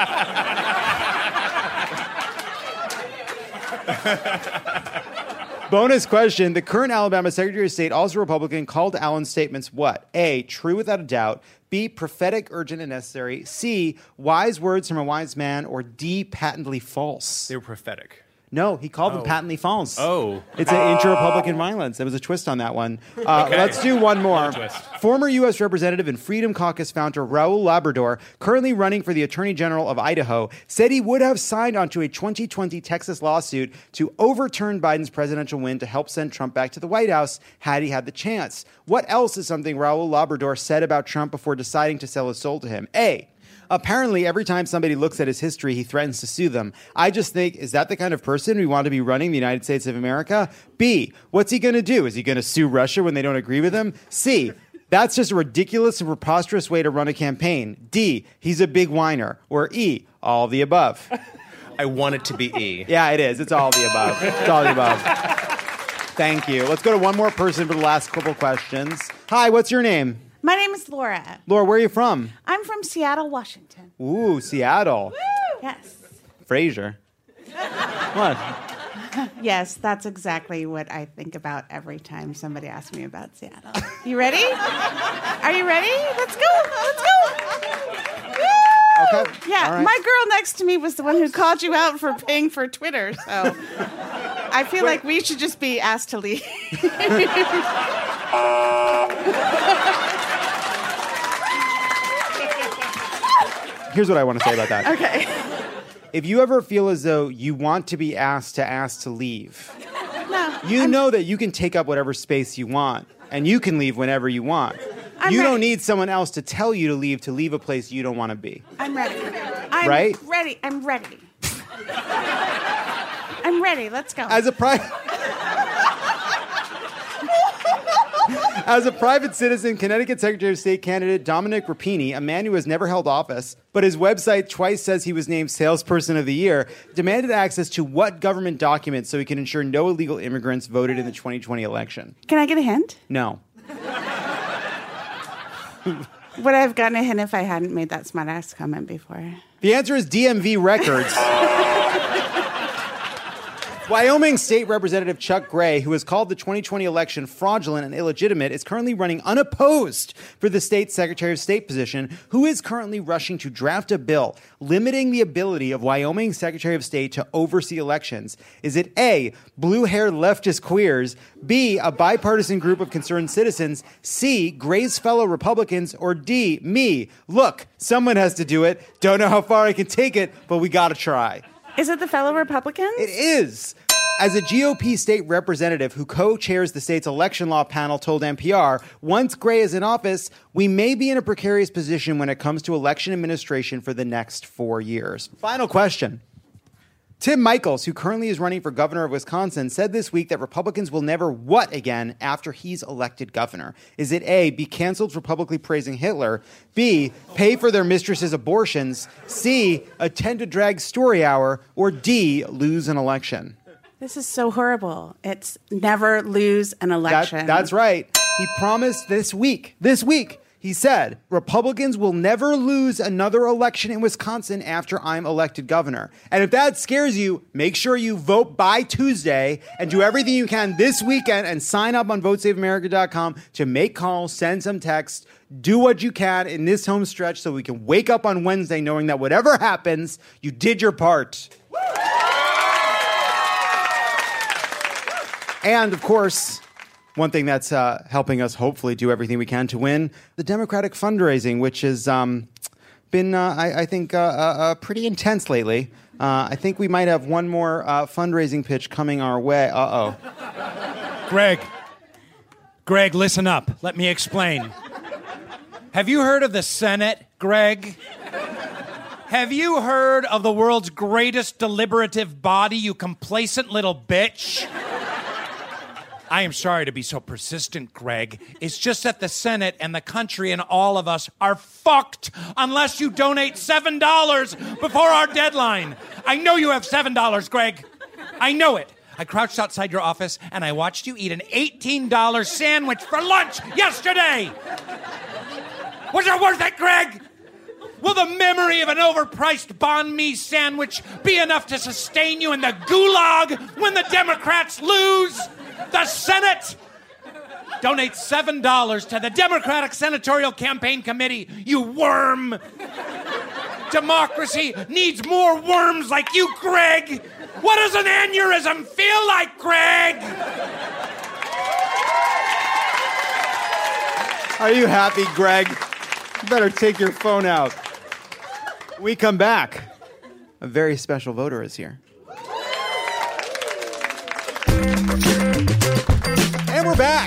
Bonus question. The current Alabama Secretary of State, also Republican, called Allen's statements what? A, true without a doubt. B, prophetic, urgent, and necessary. C, wise words from a wise man. Or D, patently false. They were prophetic. No, he called Oh. them patently false. Oh. It's an intra-Republican violence. There was a twist on that one. Uh, Okay. Let's do one more. No twist. Former U S Representative and Freedom Caucus founder Raul Labrador, currently running for the Attorney General of Idaho, said he would have signed onto a twenty twenty Texas lawsuit to overturn Biden's presidential win to help send Trump back to the White House had he had the chance. What else is something Raul Labrador said about Trump before deciding to sell his soul to him? A, apparently, every time somebody looks at his history, he threatens to sue them. I just think, is that the kind of person we want to be running the United States of America? B, what's he going to do? Is he going to sue Russia when they don't agree with him? C, that's just a ridiculous and preposterous way to run a campaign. D, he's a big whiner. Or E, all the above. I want it to be E. Yeah, it is. It's all the above. It's all the above. Thank you. Let's go to one more person for the last couple questions. Hi, what's your name? My name is Laura. Laura, where are you from? I'm from Seattle, Washington. Ooh, Seattle. Yes. Frasier. What? Yes, that's exactly what I think about every time somebody asks me about Seattle. You ready? Are you ready? Let's go. Let's go. Woo! Okay. Yeah, All right. my girl next to me was the one who called you out for paying for Twitter, so I feel like we should just be asked to leave. Here's what I want to say about that. Okay. If you ever feel as though you want to be asked to ask to leave, No. you I'm, know that you can take up whatever space you want, and you can leave whenever you want. I'm you ready. don't need someone else to tell you to leave to leave a place you don't want to be. I'm ready. I'm Right? ready. I'm ready. I'm ready. Let's go. As a private As a private citizen, Connecticut Secretary of State candidate Dominic Rapini, a man who has never held office, but his website twice says he was named Salesperson of the Year, demanded access to what government documents so he can ensure no illegal immigrants voted in the twenty twenty election? Can I get a hint? No. Would I have gotten a hint if I hadn't made that smart-ass comment before? The answer is D M V records. Wyoming State Representative Chuck Gray, who has called the twenty twenty election fraudulent and illegitimate, is currently running unopposed for the state's Secretary of State position, who is currently rushing to draft a bill limiting the ability of Wyoming Secretary of State to oversee elections. Is it A, blue-haired leftist queers, B, a bipartisan group of concerned citizens, C, Gray's fellow Republicans, or D, me? Look, someone has to do it. Don't know how far I can take it, but we gotta try. Is it the fellow Republicans? It is. As a G O P state representative who co-chairs the state's election law panel told N P R, once Gray is in office, we may be in a precarious position when it comes to election administration for the next four years. Final question. Tim Michels, who currently is running for governor of Wisconsin, said this week that Republicans will never what again after he's elected governor? Is it A, be canceled for publicly praising Hitler, B, pay for their mistresses' abortions, C, attend a drag story hour, or D, lose an election? This is so horrible. It's never lose an election. That, that's right. He promised this week, this week, He said, Republicans will never lose another election in Wisconsin after I'm elected governor. And if that scares you, make sure you vote by Tuesday and do everything you can this weekend and sign up on vote save america dot com to make calls, send some texts, do what you can in this home stretch so we can wake up on Wednesday knowing that whatever happens, you did your part. And, of course, one thing that's uh, helping us hopefully do everything we can to win, the Democratic fundraising, which has um, been, uh, I, I think, uh, uh, uh, pretty intense lately. Uh, I think we might have one more uh, fundraising pitch coming our way. Uh-oh. Greg. Greg, listen up. Let me explain. Have you heard of the Senate, Greg? Have you heard of the world's greatest deliberative body, you complacent little bitch? I am sorry to be so persistent, Greg. It's just that the Senate and the country and all of us are fucked unless you donate seven dollars before our deadline. I know you have seven dollars, Greg. I know it. I crouched outside your office and I watched you eat an eighteen dollars sandwich for lunch yesterday. Was it worth it, Greg? Will the memory of an overpriced banh mi sandwich be enough to sustain you in the gulag when the Democrats lose? The Senate! Donate seven dollars to the Democratic Senatorial Campaign Committee, you worm! Democracy needs more worms like you, Greg! What does an aneurysm feel like, Greg? Are you happy, Greg? You better take your phone out. When we come back, a very special voter is here. And we're back.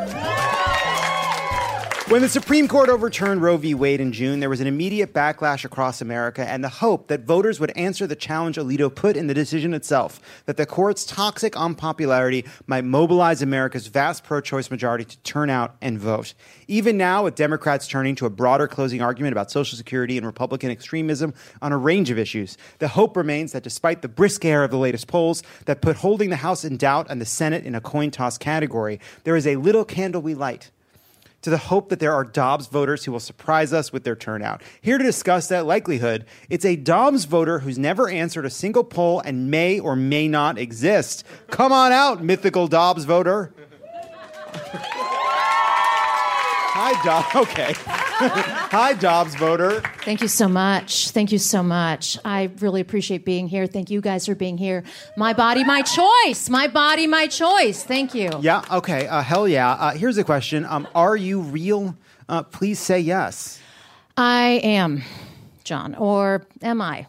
When the Supreme Court overturned Roe v. Wade in June, there was an immediate backlash across America and the hope that voters would answer the challenge Alito put in the decision itself, that the court's toxic unpopularity might mobilize America's vast pro-choice majority to turn out and vote. Even now, with Democrats turning to a broader closing argument about Social Security and Republican extremism on a range of issues, the hope remains that despite the brisk air of the latest polls that put holding the House in doubt and the Senate in a coin toss category, there is a little candle we light to the hope that there are Dobbs voters who will surprise us with their turnout. Here to discuss that likelihood, it's a Dobbs voter who's never answered a single poll and may or may not exist. Come on out, mythical Dobbs voter. Hi, Dobbs. Okay. Hi, Dobbs voter. Thank you so much. Thank you so much. I really appreciate being here. Thank you guys for being here. My body, my choice. My body, my choice. Thank you. Yeah, okay. Uh, hell yeah. Uh, here's a question. Um, are you real? Uh, please say yes. I am, John. Or am I?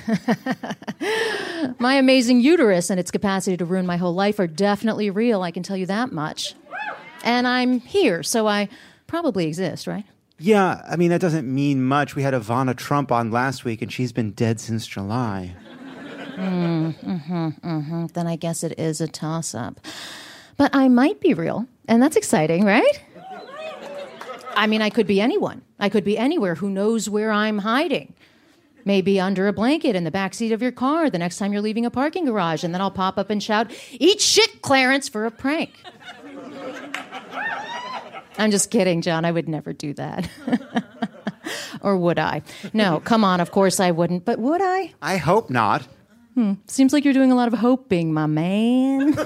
My amazing uterus and its capacity to ruin my whole life are definitely real. I can tell you that much. And I'm here, so I probably exist, right? Yeah, I mean, that doesn't mean much. We had Ivana Trump on last week, and she's been dead since July. Mm, mm-hmm, mm-hmm. Then I guess it is a toss-up. But I might be real, and that's exciting, right? I mean, I could be anyone. I could be anywhere. Who knows where I'm hiding? Maybe under a blanket in the backseat of your car the next time you're leaving a parking garage, and then I'll pop up and shout, "Eat shit, Clarence," for a prank. I'm just kidding, John. I would never do that. Or would I? No, come on. Of course I wouldn't. But would I? I hope not. Hmm. Seems like you're doing a lot of hoping, my man.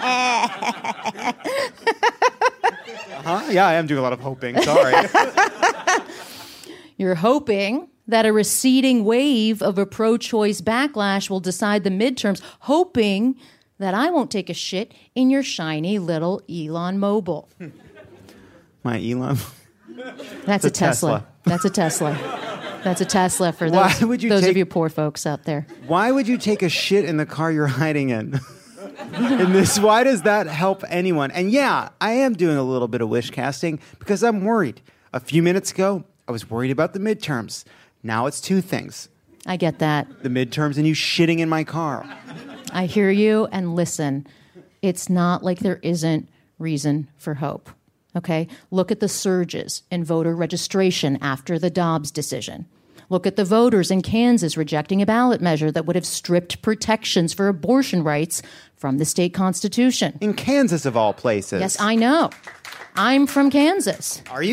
Uh-huh. Yeah, I am doing a lot of hoping. Sorry. You're hoping that a receding wave of a pro-choice backlash will decide the midterms, hoping that I won't take a shit in your shiny little Elon Mobile. My Elon? That's a, a Tesla. Tesla. That's a Tesla. That's a Tesla for those, those take, of you poor folks out there. Why would you take a shit in the car you're hiding in? in this, why does that help anyone? And yeah, I am doing a little bit of wish casting because I'm worried. A few minutes ago, I was worried about the midterms. Now it's two things. I get that. The midterms and you shitting in my car. I hear you, and listen, it's not like there isn't reason for hope. Okay, look at the surges in voter registration after the Dobbs decision. Look at the voters in Kansas rejecting a ballot measure that would have stripped protections for abortion rights from the state constitution. In Kansas, of all places. Yes, I know. I'm from Kansas. Are you?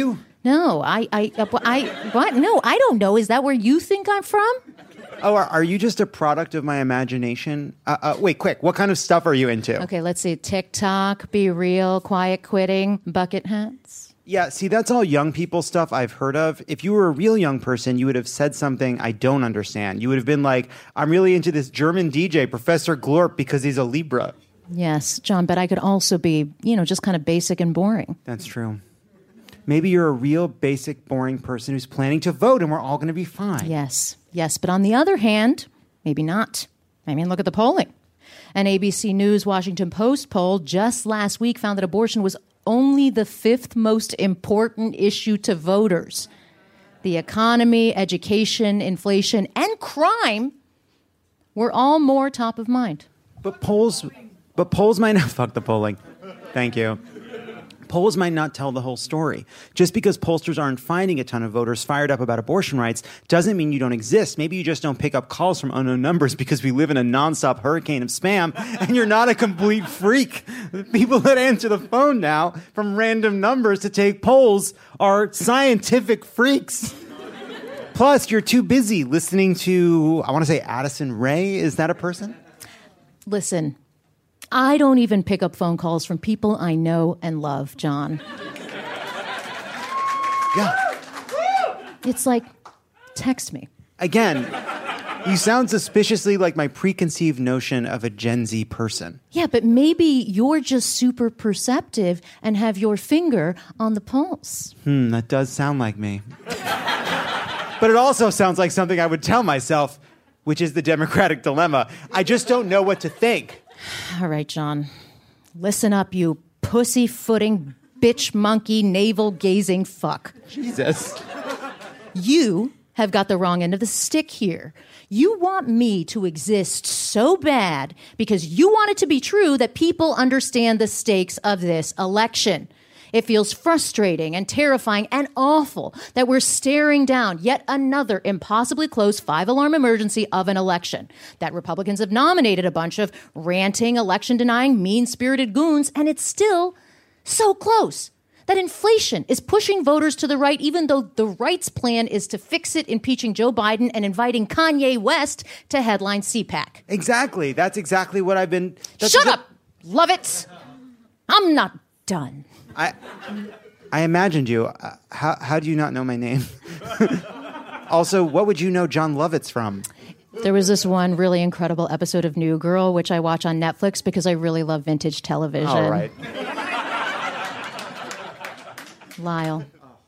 No, I, I, uh, I, what? No, I don't know. Is that where you think I'm from? Oh, are, are you just a product of my imagination? Uh, uh, wait, quick. What kind of stuff are you into? Okay, let's see. TikTok, Be Real, Quiet Quitting, Bucket Hats. Yeah, see, that's all young people stuff I've heard of. If you were a real young person, you would have said something I don't understand. You would have been like, I'm really into this German D J, Professor Glorp, because he's a Libra. Yes, John, but I could also be, you know, just kind of basic and boring. That's true. Maybe you're a real basic, boring person who's planning to vote and we're all going to be fine. Yes, yes. But on the other hand, maybe not. I mean, look at the polling. An A B C News Washington Post poll just last week found that abortion was only the fifth most important issue to voters. The economy, education, inflation, and crime were all more top of mind. But polls, but polls might not, fuck the polling. Thank you. Polls might not tell the whole story. Just because pollsters aren't finding a ton of voters fired up about abortion rights doesn't mean you don't exist. Maybe you just don't pick up calls from unknown numbers because we live in a nonstop hurricane of spam and you're not a complete freak. The people that answer the phone now from random numbers to take polls are scientific freaks. Plus, you're too busy listening to, I want to say Addison Rae. Is that a person? Listen. I don't even pick up phone calls from people I know and love, John. Yeah. It's like, text me. Again, you sound suspiciously like my preconceived notion of a Gen Z person. Yeah, but maybe you're just super perceptive and have your finger on the pulse. Hmm, that does sound like me. But it also sounds like something I would tell myself, which is the Democratic dilemma. I just don't know what to think. All right, John. Listen up, you pussy-footing, bitch-monkey, navel-gazing fuck. Jesus. You have got the wrong end of the stick here. You want me to exist so bad because you want it to be true that people understand the stakes of this election. It feels frustrating and terrifying and awful that we're staring down yet another impossibly close five-alarm emergency of an election, that Republicans have nominated a bunch of ranting, election-denying, mean-spirited goons, and it's still so close, that inflation is pushing voters to the right, even though the right's plan is to fix it, impeaching Joe Biden and inviting Kanye West to headline C PAC. Exactly. That's exactly what I've been... That's Shut exa- up, love it. I'm not done. I I imagined you. Uh, how how do you not know my name? Also, what would you know John Lovitz from? There was this one really incredible episode of New Girl, which I watch on Netflix because I really love vintage television. All right. Lyle,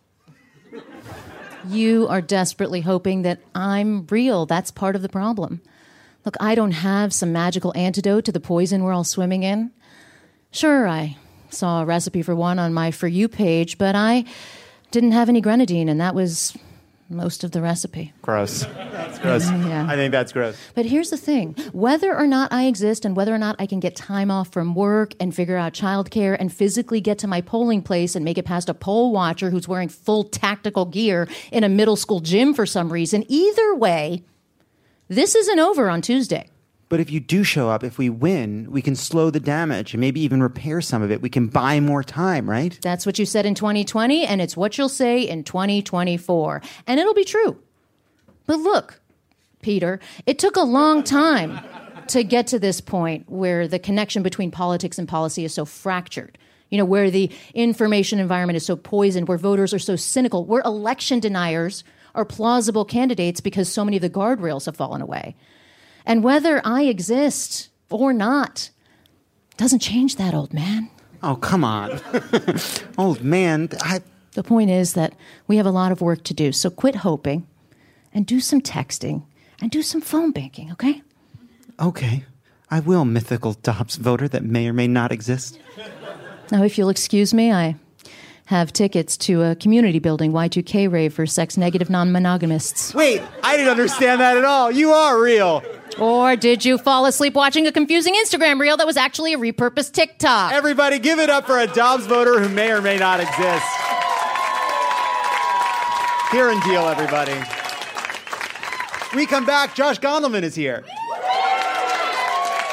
you are desperately hoping that I'm real. That's part of the problem. Look, I don't have some magical antidote to the poison we're all swimming in. Sure, I saw a recipe for one on my For You page, but I didn't have any grenadine, and that was most of the recipe. Gross. That's gross. Yeah. I think that's gross. But here's the thing. Whether or not I exist and whether or not I can get time off from work and figure out childcare and physically get to my polling place and make it past a poll watcher who's wearing full tactical gear in a middle school gym for some reason, either way, this isn't over on Tuesday. But if you do show up, if we win, we can slow the damage and maybe even repair some of it. We can buy more time, right? That's what you said in twenty twenty, and it's what you'll say in twenty twenty-four. And it'll be true. But look, Peter, it took a long time to get to this point where the connection between politics and policy is so fractured. You know, where the information environment is so poisoned, where voters are so cynical, where election deniers are plausible candidates because so many of the guardrails have fallen away. And whether I exist or not doesn't change that, old man. Oh, come on. Old man, I... The point is that we have a lot of work to do, so quit hoping and do some texting and do some phone banking, okay? Okay. I will, mythical Dobbs voter that may or may not exist. Now, if you'll excuse me, I have tickets to a community building Y two K rave for sex-negative non-monogamists. Wait, I didn't understand that at all. You are real. Or did you fall asleep watching a confusing Instagram reel that was actually a repurposed TikTok? Everybody give it up for a Dobbs voter who may or may not exist. Here and deal, everybody. We come back, Josh Gondelman is here.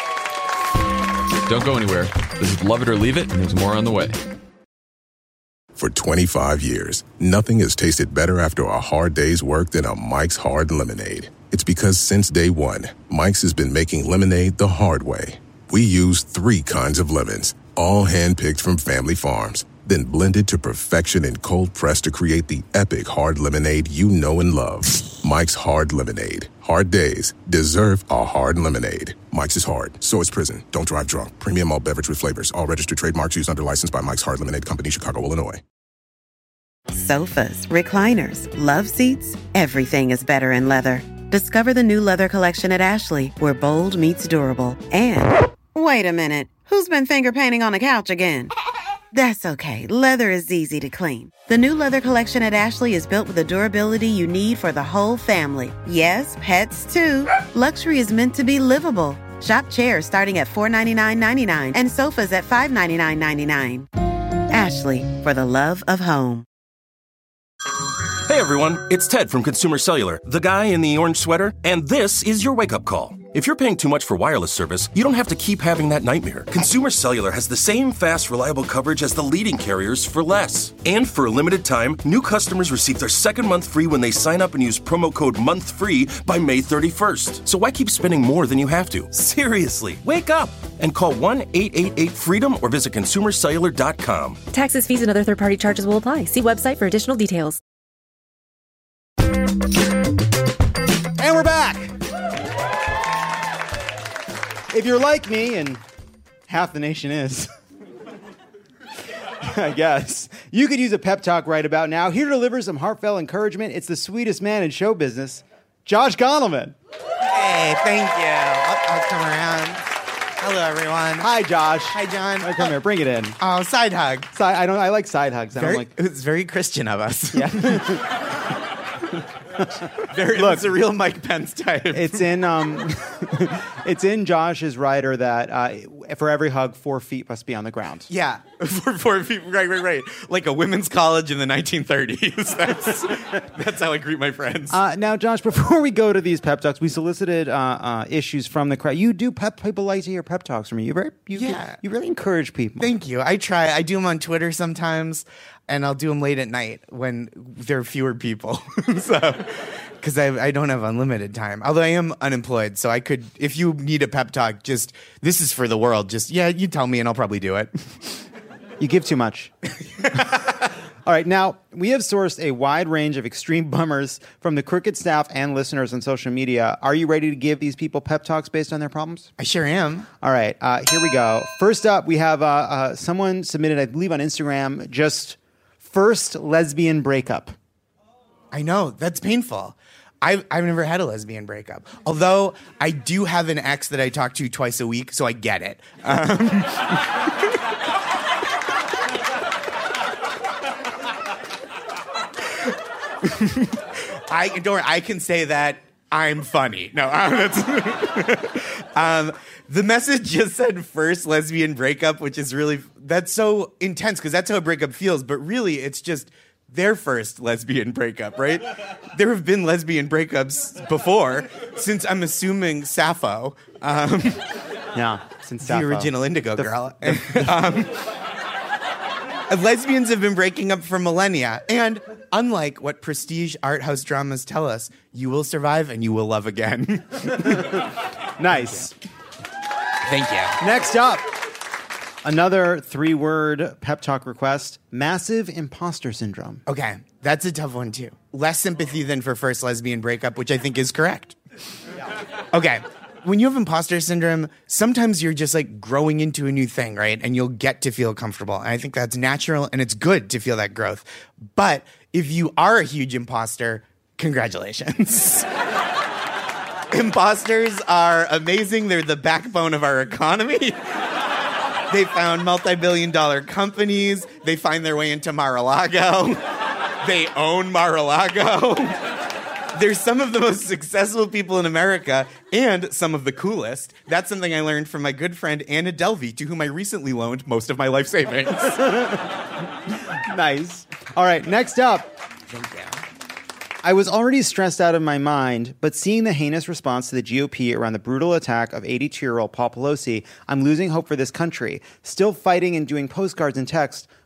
Don't go anywhere. This is Love It or Leave It, and there's more on the way. For twenty-five years, nothing has tasted better after a hard day's work than a Mike's Hard Lemonade. It's because since day one, Mike's has been making lemonade the hard way. We use three kinds of lemons, all hand-picked from family farms, then blended to perfection and cold-pressed to create the epic hard lemonade you know and love. Mike's Hard Lemonade. Hard days deserve a hard lemonade. Mike's is hard, so is prison. Don't drive drunk. Premium malt beverage with flavors. All registered trademarks used under license by Mike's Hard Lemonade Company, Chicago, Illinois. Sofas, recliners, love seats, everything is better in leather. Discover the new leather collection at Ashley, where bold meets durable. And, wait a minute, who's been finger painting on the couch again? That's okay, leather is easy to clean. The new leather collection at Ashley is built with the durability you need for the whole family. Yes, pets too. Luxury is meant to be livable. Shop chairs starting at four hundred ninety-nine dollars and ninety-nine cents and sofas at five hundred ninety-nine dollars and ninety-nine cents. Ashley, for the love of home. Hey everyone, it's Ted from Consumer Cellular, the guy in the orange sweater, and this is your wake-up call. If you're paying too much for wireless service, you don't have to keep having that nightmare. Consumer Cellular has the same fast, reliable coverage as the leading carriers for less. And for a limited time, new customers receive their second month free when they sign up and use promo code MONTHFREE by May thirty-first. So why keep spending more than you have to? Seriously, wake up and call one eight eight eight FREEDOM or visit consumer cellular dot com. Taxes, fees, and other third-party charges will apply. See website for additional details. And we're back. If you're like me, and half the nation is, I guess, you could use a pep talk right about now. Here to deliver some heartfelt encouragement, it's the sweetest man in show business, Josh Gondelman. Hey, thank you. I'll, I'll come around. Hello, everyone. Hi, Josh. Hi, John. Oh, come here, bring it in. Oh, side hug. Side, I don't. I like side hugs. I Very, don't like. It's very Christian of us. Yeah. Very, Look, it's a real Mike Pence type. It's in um, it's in Josh's writer that uh, for every hug, four feet must be on the ground. Yeah, four, four feet. Right, right, right. Like a women's college in the nineteen thirties. That's that's how I greet my friends. Uh, now, Josh, before we go to these pep talks, we solicited uh, uh, issues from the crowd. You do pep people like to hear pep talks from you. You very, you, yeah. you really encourage people. Thank you. I try. I do them on Twitter sometimes, and I'll do them late at night when there are fewer people. So. Because I, I don't have unlimited time. Although I am unemployed, so I could, if you need a pep talk, just, this is for the world, just, yeah, you tell me and I'll probably do it. You give too much. All right, now, we have sourced a wide range of extreme bummers from the Crooked staff and listeners on social media. Are you ready to give these people pep talks based on their problems? I sure am. All right, uh, here we go. First up, we have uh, uh, someone submitted, I believe on Instagram, just first lesbian breakup. I know, that's painful. I've, I've never had a lesbian breakup. Although I do have an ex that I talk to twice a week, so I get it. Um, I don't worry, I can say that I'm funny. No, um, that's, um, the message just said first lesbian breakup, which is really, that's so intense because that's how a breakup feels. But really, it's just their first lesbian breakup, right? There have been lesbian breakups before, since I'm assuming Sappho. Um, yeah, since the Sappho. original Indigo The- girl. um, lesbians have been breaking up for millennia, and unlike what prestige art house dramas tell us, you will survive and you will love again. Nice. Thank you. Next up, another three-word pep talk request, massive imposter syndrome. Okay, that's a tough one, too. Less sympathy than for first lesbian breakup, which I think is correct. Okay, when you have imposter syndrome, sometimes you're just like growing into a new thing, right? And you'll get to feel comfortable. And I think that's natural and it's good to feel that growth. But if you are a huge imposter, congratulations. Imposters are amazing. They're the backbone of our economy. They found multi-billion dollar companies. They find their way into Mar-a-Lago. They own Mar-a-Lago. They're some of the most successful people in America and some of the coolest. That's something I learned from my good friend Anna Delvey, to whom I recently loaned most of my life savings. Nice. All right, next up. Thank you. I was already stressed out of my mind, but seeing the heinous response to the G O P around the brutal attack of eighty-two-year-old Paul Pelosi, I'm losing hope for this country. Still fighting and doing postcards and text,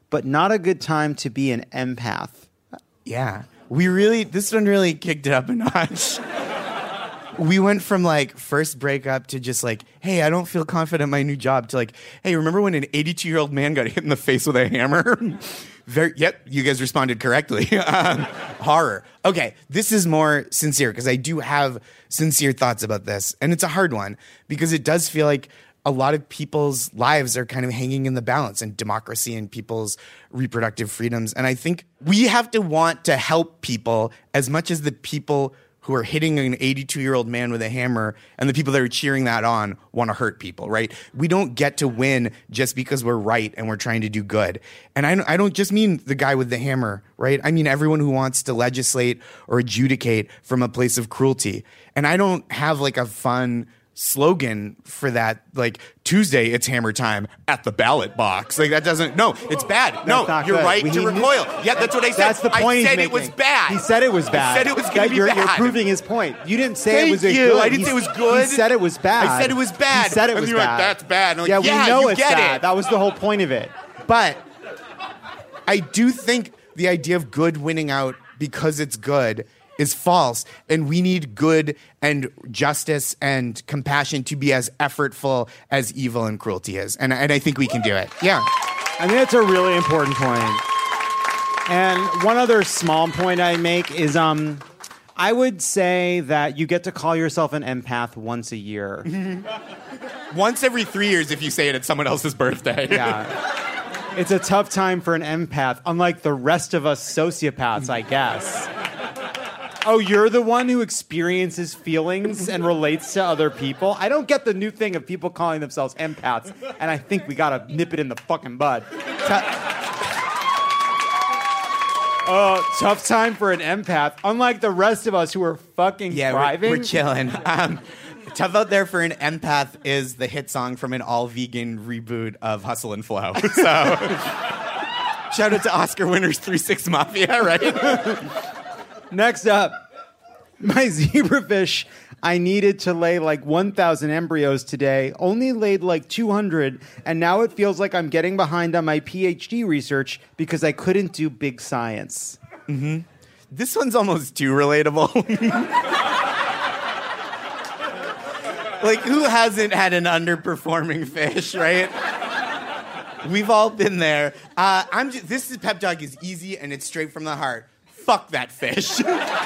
but not a good time to be an empath. Yeah. We really, this one really kicked it up a notch. We went from like first breakup to just like, hey, I don't feel confident in my new job, to like, hey, remember when an eighty-two-year-old man got hit in the face with a hammer? Very, yep, you guys responded correctly. um, horror. Okay, this is more sincere because I do have sincere thoughts about this. And it's a hard one because it does feel like a lot of people's lives are kind of hanging in the balance, and democracy and people's reproductive freedoms. And I think we have to want to help people as much as the people who are hitting an eighty-two-year-old man with a hammer and the people that are cheering that on want to hurt people, right? We don't get to win just because we're right and we're trying to do good. And I, I don't just mean the guy with the hammer, right? I mean everyone who wants to legislate or adjudicate from a place of cruelty. And I don't have like a fun slogan for that, like Tuesday it's hammer time at the ballot box. Like that doesn't, no, it's bad. No, you're good. right We- to he- recoil. Yeah, that's what I said. That's the point I he's said making. it was bad. He said it was bad. I said it was That going to be you're, bad. You're proving his point. You didn't say Thank it was a you. good. I didn't He- say it was good. He said it was bad. I said it was bad. He said it And was you were like, bad. that's bad. And I'm like, yeah, yeah, we know you it's get bad. it. That was the whole point of it. But I do think the idea of good winning out because it's good is false. And we need good and justice and compassion to be as effortful as evil and cruelty is. And, and I think we can do it. Yeah. I think that's a really important point. And one other small point I make is um, I would say that you get to call yourself an empath once a year. Once every three years if you say it at someone else's birthday. Yeah. It's a tough time for an empath, unlike the rest of us sociopaths, I guess. Oh, you're the one who experiences feelings and relates to other people? I don't get the new thing of people calling themselves empaths, and I think we gotta nip it in the fucking bud. Uh, tough time for an empath, unlike the rest of us who are fucking Yeah, thriving. we're, we're chilling. Um, tough out there for an empath is the hit song from an all-vegan reboot of Hustle and Flow. So, shout out to Oscar winners three six Mafia, right? Next up, my zebrafish, I needed to lay like one thousand embryos today, only laid like two hundred, and now it feels like I'm getting behind on my PhD research because I couldn't do big science. Mm-hmm. This one's almost too relatable. Like, who hasn't had an underperforming fish, right? We've all been there. Uh, I'm just, this is pep talk is easy and it's straight from the heart. Fuck that fish.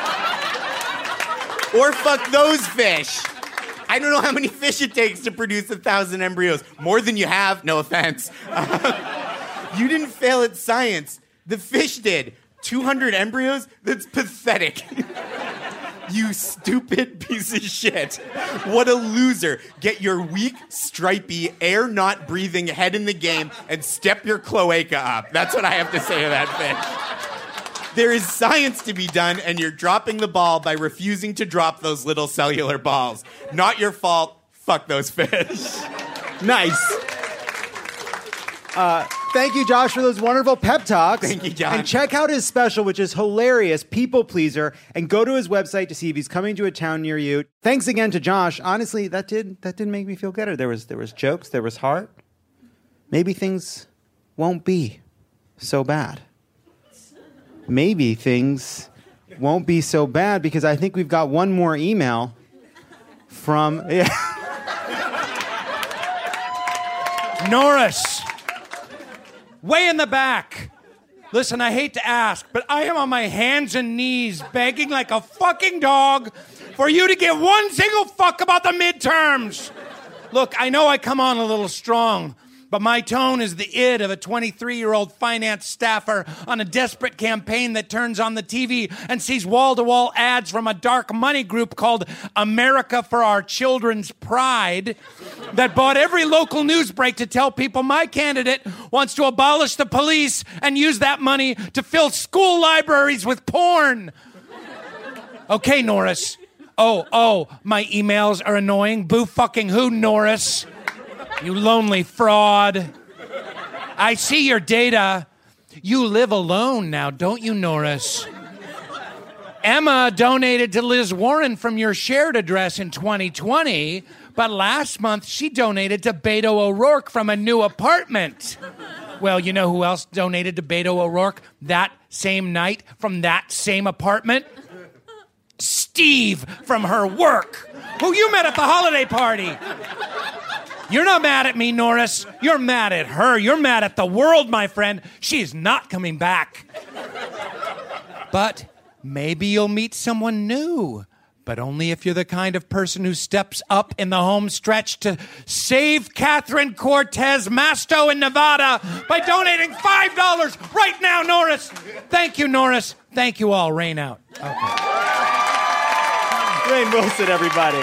Or fuck those fish. I don't know how many fish it takes to produce a thousand embryos. More than you have, no offense. Uh, you didn't fail at science. The fish did. two hundred embryos? That's pathetic. You stupid piece of shit. What a loser. Get your weak, stripy, air-not-breathing head in the game and step your cloaca up. That's what I have to say to that fish. There is science to be done, and you're dropping the ball by refusing to drop those little cellular balls. Not your fault. Fuck those fish. Nice. Uh, thank you, Josh, for those wonderful pep talks. Thank you, John. And check out his special, which is hilarious, People Pleaser, and go to his website to see if he's coming to a town near you. Thanks again to Josh. Honestly, that did that did make me feel better. There was there was jokes, there was heart. Maybe things won't be so bad. Maybe things won't be so bad because I think we've got one more email from yeah. Norris, way in the back. Listen, I hate to ask, but I am on my hands and knees begging like a fucking dog for you to give one single fuck about the midterms. Look, I know I come on a little strong, but my tone is the id of a twenty-three-year-old finance staffer on a desperate campaign that turns on the T V and sees wall-to-wall ads from a dark money group called America for Our Children's Pride that bought every local news break to tell people my candidate wants to abolish the police and use that money to fill school libraries with porn. Okay, Norris. Oh, oh, my emails are annoying. Boo fucking who, Norris? You lonely fraud. I see your data. You live alone now, don't you, Norris? Emma donated to Liz Warren from your shared address in twenty twenty, but last month she donated to Beto O'Rourke from a new apartment. Well, you know who else donated to Beto O'Rourke that same night from that same apartment? Steve from her work, who you met at the holiday party. You're not mad at me, Norris. You're mad at her. You're mad at the world, my friend. She's not coming back. But maybe you'll meet someone new. But only if you're the kind of person who steps up in the home stretch to save Catherine Cortez Masto in Nevada by donating five dollars right now, Norris. Thank you, Norris. Thank you all. Rain out. Okay. Rainn Wilson, everybody.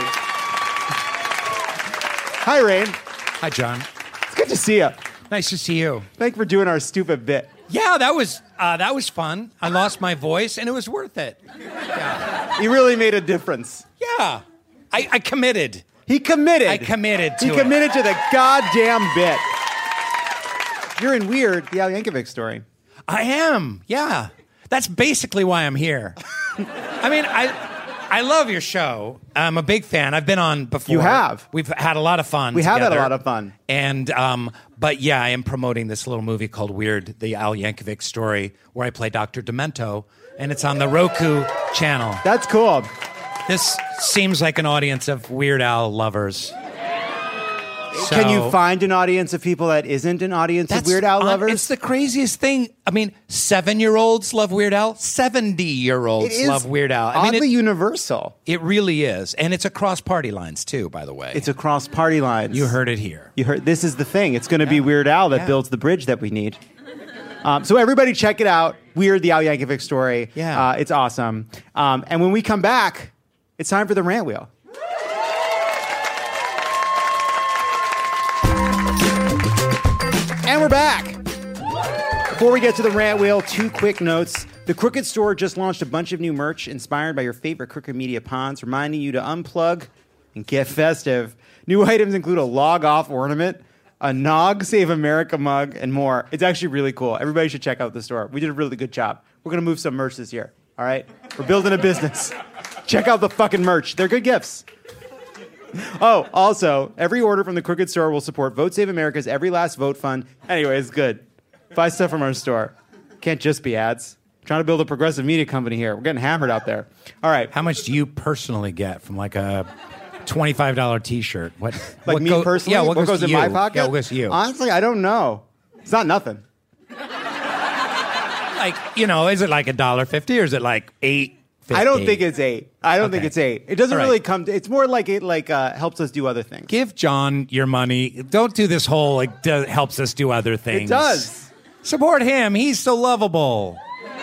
Hi, Rainn. Hi, John. It's good to see you. Nice to see you. Thank you for doing our stupid bit. Yeah, that was uh, that was fun. I lost my voice, and it was worth it. You really made a difference. Yeah. I, I committed. He committed. I committed to He it. committed to the goddamn bit. You're in Weird, the Al Yankovic story. I am, yeah. That's basically why I'm here. I mean, I I love your show. I'm a big fan. I've been on before. You have. We've had a lot of fun We have had a together. lot of fun. And, um, but yeah, I am promoting this little movie called Weird, the Al Yankovic story, where I play Doctor Demento, and it's on the Roku channel. That's cool. This seems like an audience of Weird Al lovers. Can So- you find an audience of people that isn't an audience of That's Weird Al un- lovers? It's the craziest thing. I mean, seven-year-olds love Weird Al. Seventy-year-olds It is love Weird Al. I mean, oddly it, universal. it really is, and it's across party lines too. By the way, It's across party lines. you heard it here. You heard. This is the thing. It's going to be Weird Al that Yeah. builds the bridge that we need. Um, so everybody, check it out. Weird, the Al Yankovic story. Yeah. uh, it's awesome. Um, and when we come back, it's time for the rant wheel. And we're back. Before we get to the rant wheel, two quick notes. The Crooked Store just launched a bunch of new merch inspired by your favorite Crooked Media ponds, reminding you to unplug and get festive. New items include a log off ornament, a Nog Save America mug, and more. It's actually really cool. Everybody should check out the store. We did a really good job. We're going to move some merch this year. All right? We're building a business. Check out the fucking merch. They're good gifts. Oh, also, every order from the Crooked Store will support Vote Save America's Every Last Vote Fund. Anyway, it's good. Buy stuff from our store. Can't just be ads. Trying to build a progressive media company here. We're getting hammered out there. All right. How much do you personally get from like a twenty-five dollar T-shirt? What? Like what me go- personally? Yeah, what, goes, to in you? my pocket? Yeah, what goes to you? Honestly, I don't know. It's not nothing. Like, you know, is it like a dollar fifty or is it like eight? I don't think it's eight. I don't think Okay. it's eight. It doesn't All right. really come to, it's more like it like uh, helps us do other things. Give John your money. Don't do this whole like do, helps us do other things. It does. Support him. He's so lovable.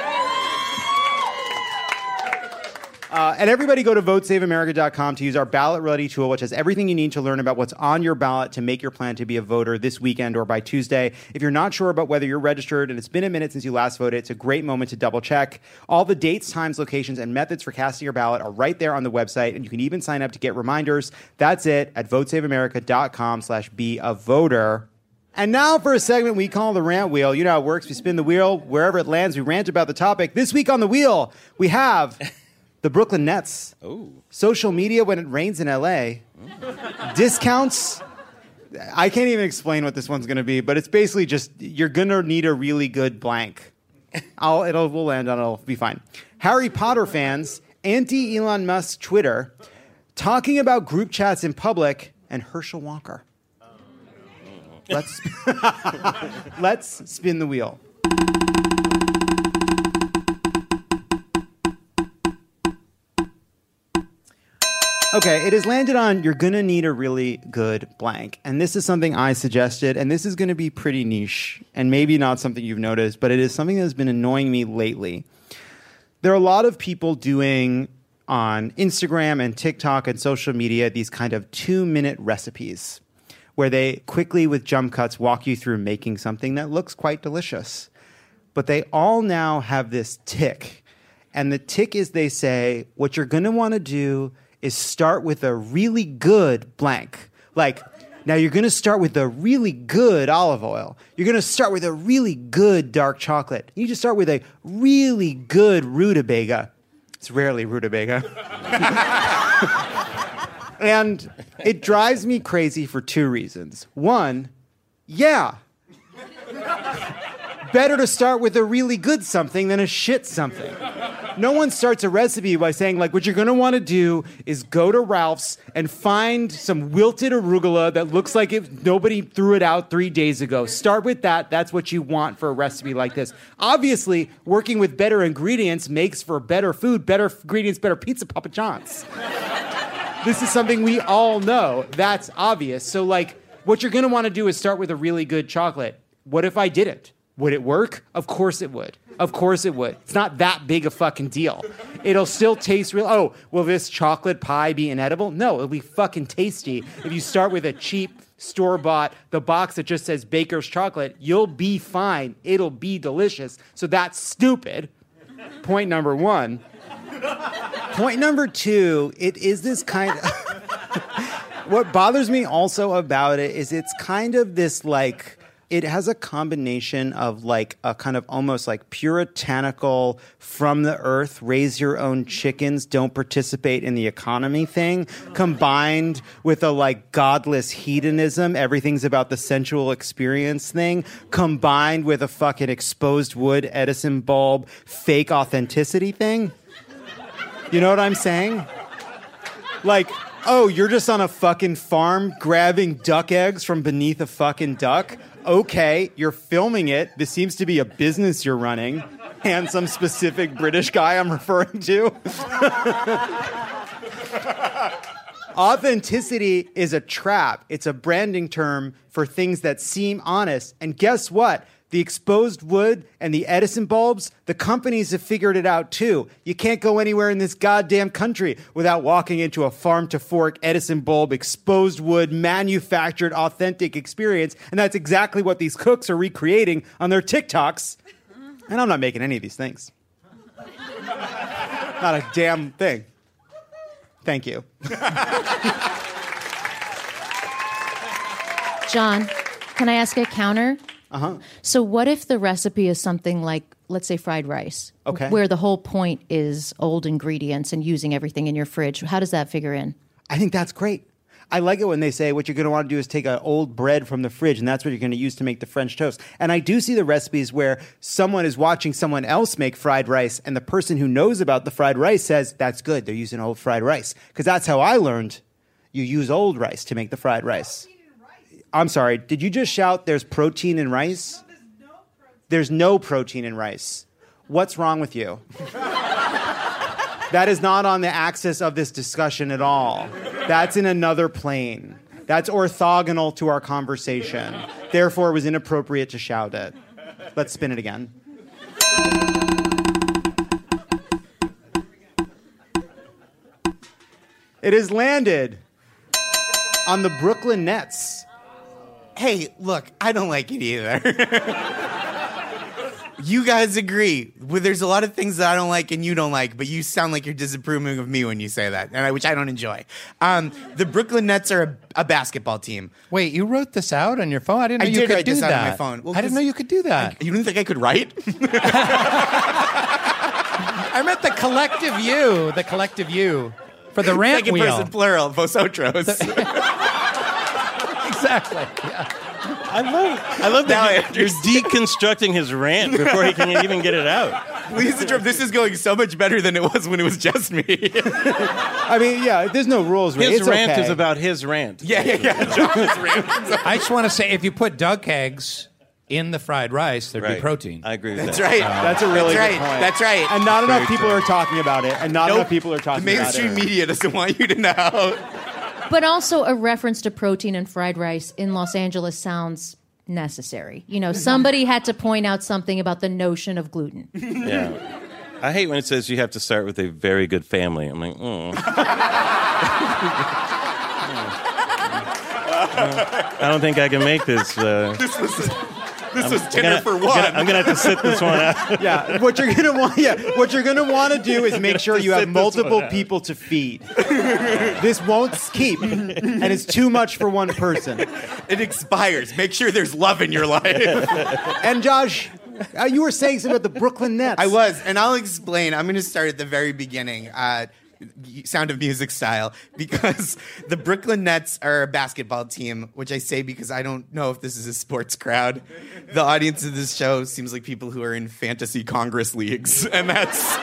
Uh, and everybody go to vote save america dot com to use our ballot ready tool, which has everything you need to learn about what's on your ballot to make your plan to be a voter this weekend or by Tuesday. If you're not sure about whether you're registered and it's been a minute since you last voted, it's a great moment to double check. All the dates, times, locations, and methods for casting your ballot are right there on the website, and you can even sign up to get reminders. That's it at vote save america dot com slash be a voter. And now for a segment we call the rant wheel. You know how it works. We spin the wheel. Wherever it lands, we rant about the topic. This week on the wheel, we have the Brooklyn Nets. Ooh. Social media when it rains in L A. Discounts. I can't even explain what this one's going to be, but it's basically just you're going to need a really good blank. I'll, it'll, we'll land on it. It'll be fine. Harry Potter fans, anti-Elon Musk Twitter, talking about group chats in public, and Herschel Walker. Let's let's spin the wheel. Okay, it has landed on you're going to need a really good blank. And this is something I suggested, and this is going to be pretty niche, and maybe not something you've noticed, but it is something that has been annoying me lately. There are a lot of people doing on Instagram and TikTok and social media these kind of two-minute recipes where they quickly, with jump cuts, walk you through making something that looks quite delicious. But they all now have this tick. And the tick is they say, what you're going to want to do is start with a really good blank. Like, now you're going to start with a really good olive oil. You're going to start with a really good dark chocolate. You just start with a really good rutabaga. It's rarely rutabaga. And it drives me crazy for two reasons. One, yeah, Better to start with a really good something than a shit something. No one starts a recipe by saying, like, what you're going to want to do is go to Ralph's and find some wilted arugula that looks like it, nobody threw it out three days ago. Start with that. That's what you want for a recipe like this. Obviously, working with better ingredients makes for better food, better ingredients, better pizza, Papa John's. This is something we all know. That's obvious. So, like, what you're going to want to do is start with a really good chocolate. What if I didn't? Would it work? Of course it would. Of course it would. It's not that big a fucking deal. It'll still taste real. Oh, will this chocolate pie be inedible? No, it'll be fucking tasty. If you start with a cheap store-bought, the box that just says Baker's chocolate, you'll be fine. It'll be delicious. So that's stupid. Point number one. Point number two, it is this kind of... What bothers me also about it is it's kind of this, like... It has a combination of like a kind of almost like puritanical from the earth, raise your own chickens, don't participate in the economy thing, combined with a like godless hedonism, everything's about the sensual experience thing, combined with a fucking exposed wood Edison bulb fake authenticity thing. You know what I'm saying? Like, oh, you're just on a fucking farm grabbing duck eggs from beneath a fucking duck? Okay, you're filming it. This seems to be a business you're running. And some specific British guy I'm referring to. Authenticity is a trap. It's a branding term for things that seem honest. And guess what? The exposed wood and the Edison bulbs, the companies have figured it out too. You can't go anywhere in this goddamn country without walking into a farm-to-fork Edison bulb, exposed wood, manufactured, authentic experience. And that's exactly what these cooks are recreating on their TikToks. And I'm not making any of these things. Not a damn thing. Thank you. John, can I ask a counter? Uh-huh. So what if the recipe is something like, let's say, fried rice? Okay. Where the whole point is old ingredients and using everything in your fridge. How does that figure in? I think that's great. I like it when they say what you're going to want to do is take an old bread from the fridge and that's what you're going to use to make the French toast. And I do see the recipes where someone is watching someone else make fried rice and the person who knows about the fried rice says, that's good, they're using old fried rice. Because that's how I learned you use old rice to make the fried rice. I'm sorry, did you just shout there's protein in rice? No, there's no protein. There's no protein in rice. What's wrong with you? That is not on the axis of this discussion at all. That's in another plane. That's orthogonal to our conversation. Therefore, it was inappropriate to shout it. Let's spin it again. It has landed on the Brooklyn Nets. Hey, look, I don't like it either. You guys agree. Well, there's a lot of things that I don't like and you don't like, but you sound like you're disapproving of me when you say that, and I, which I don't enjoy. Um, the Brooklyn Nets are a, a basketball team. Wait, you wrote this out on your phone? I didn't know I you did could write do this that. out on my phone. Well, I didn't know you could do that. I, you didn't think I could write? I meant the collective you, the collective you, for the rant Second wheel. person plural, vosotros. Exactly. Yeah. I love, I love that you're, you're deconstructing his rant before he can even get it out. Please interrupt. This is going so much better than it was when it was just me. I mean, yeah, there's no rules. His it's rant okay. is about his rant. Yeah, yeah, yeah. John's rant. I just want to say, if you put duck eggs in the fried rice, there'd Right. be protein. I agree with That's that. right. Uh, That's a really That's good right. point. That's right. And not Very enough people true. are talking about it. And not Nope. enough people are talking The about mainstream it. media doesn't want you to know. But also a reference to protein and fried rice in Los Angeles sounds necessary. You know, somebody had to point out something about the notion of gluten. Yeah. I hate when it says you have to start with a very good family. I'm like, oh. I don't think I can make this. Uh, This was this I'm- was I'm dinner gonna- for I'm one. gonna- I'm gonna have to sit this one out. Yeah, what you're gonna want. Yeah, what you're gonna want to do is make sure you have Sit this multiple one out. people to feed. This won't keep, and it's too much for one person. It expires. Make sure there's love in your life. And Josh, uh, you were saying something about the Brooklyn Nets. I was, and I'll explain. I'm going to start at the very beginning. Uh, Sound of Music style, because the Brooklyn Nets are a basketball team, which I say because I don't know if this is a sports crowd. The audience of this show seems like people who are in fantasy Congress leagues, and that's...